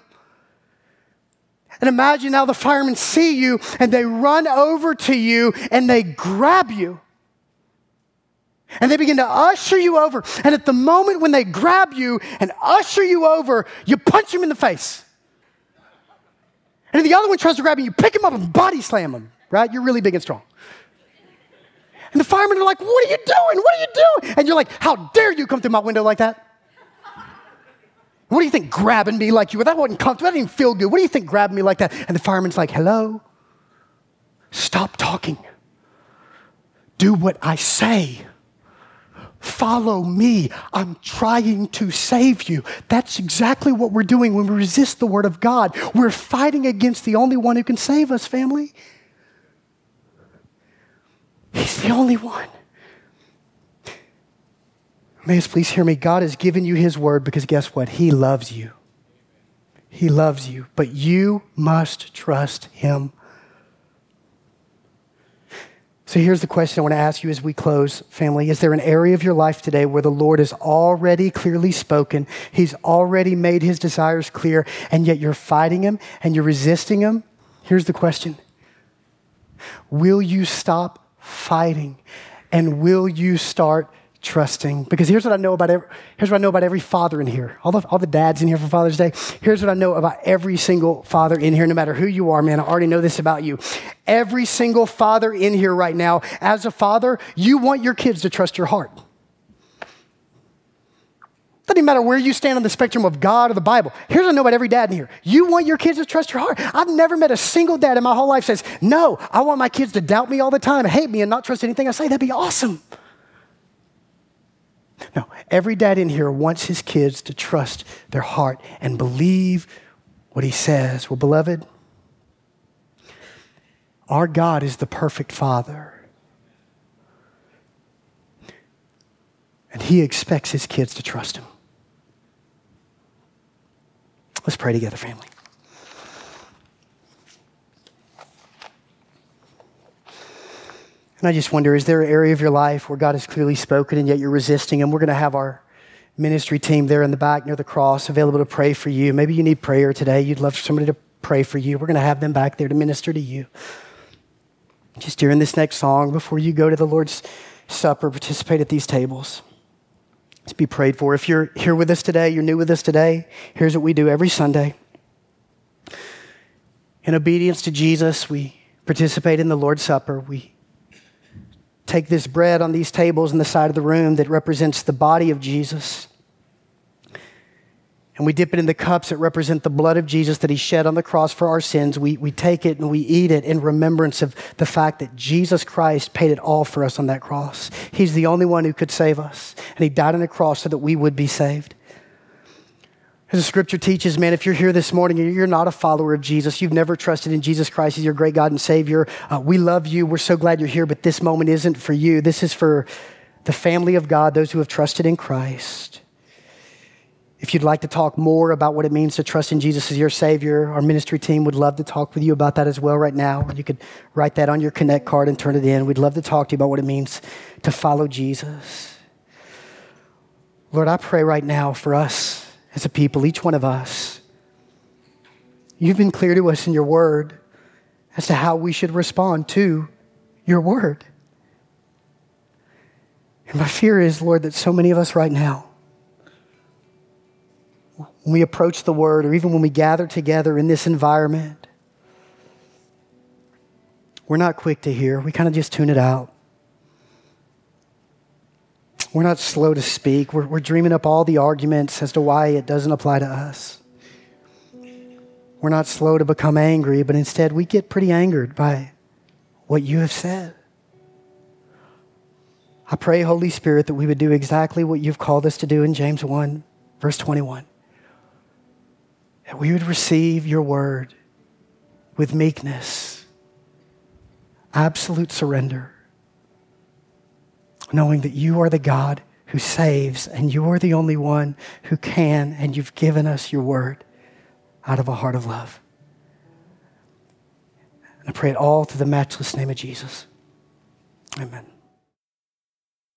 A: And imagine now the firemen see you, and they run over to you, and they grab you. And they begin to usher you over. And at the moment when they grab you and usher you over, you punch him in the face. And then the other one tries to grab you, you pick him up and body slam him, right? You're really big and strong. And the firemen are like, what are you doing? What are you doing? And you're like, how dare you come through my window like that? What do you think grabbing me like you? That wasn't comfortable. That didn't feel good. What do you think grabbing me like that? And the fireman's like, hello? Stop talking. Do what I say. Follow me. I'm trying to save you. That's exactly what we're doing when we resist the Word of God. We're fighting against the only one who can save us, family. He's the only one. May you please hear me. God has given you His Word because guess what? He loves you. He loves you, but you must trust Him. So here's the question I want to ask you as we close, family. Is there an area of your life today where the Lord has already clearly spoken? He's already made His desires clear, and yet you're fighting Him and you're resisting Him? Here's the question. Will you stop fighting, and will you start trusting? Because here's what I know about every, here's what I know about every father in here. All the, all the dads in here for Father's Day. Here's what I know about every single father in here, no matter who you are, man. I already know this about you. Every single father in here right now, as a father, you want your kids to trust your heart. Doesn't matter where you stand on the spectrum of God or the Bible. Here's what I know about every dad in here. You want your kids to trust your heart. I've never met a single dad in my whole life says, no, I want my kids to doubt me all the time, hate me, and not trust anything I say. That'd be awesome. No, every dad in here wants his kids to trust their heart and believe what he says. Well, beloved, our God is the perfect Father. And He expects His kids to trust Him. Let's pray together, family. And I just wonder, is there an area of your life where God has clearly spoken and yet you're resisting Him? We're going to have our ministry team there in the back near the cross available to pray for you. Maybe you need prayer today. You'd love for somebody to pray for you. We're going to have them back there to minister to you. Just during this next song, before you go to the Lord's Supper, participate at these tables. Let's be prayed for. If you're here with us today, you're new with us today, here's what we do every Sunday. In obedience to Jesus, we participate in the Lord's Supper. We take this bread on these tables in the side of the room that represents the body of Jesus. And we dip it in the cups that represent the blood of Jesus that he shed on the cross for our sins. We, we take it and we eat it in remembrance of the fact that Jesus Christ paid it all for us on that cross. He's the only one who could save us. And he died on the cross so that we would be saved. As the scripture teaches, man, if you're here this morning and you're not a follower of Jesus, you've never trusted in Jesus Christ as your great God and Savior, uh, we love you. We're so glad you're here, but this moment isn't for you. This is for the family of God, those who have trusted in Christ. If you'd like to talk more about what it means to trust in Jesus as your Savior, our ministry team would love to talk with you about that as well right now. You could write that on your Connect card and turn it in. We'd love to talk to you about what it means to follow Jesus. Lord, I pray right now for us as a people, each one of us. You've been clear to us in your word as to how we should respond to your word. And my fear is, Lord, that so many of us right now, when we approach the word, or even when we gather together in this environment, we're not quick to hear. We kind of just tune it out. We're not slow to speak. We're, we're dreaming up all the arguments as to why it doesn't apply to us. We're not slow to become angry, but instead we get pretty angered by what you have said. I pray, Holy Spirit, that we would do exactly what you've called us to do in James one, verse twenty-one. That we would receive your word with meekness, absolute surrender, knowing that you are the God who saves and you are the only one who can, and you've given us your word out of a heart of love. And I pray it all through the matchless name of Jesus. Amen.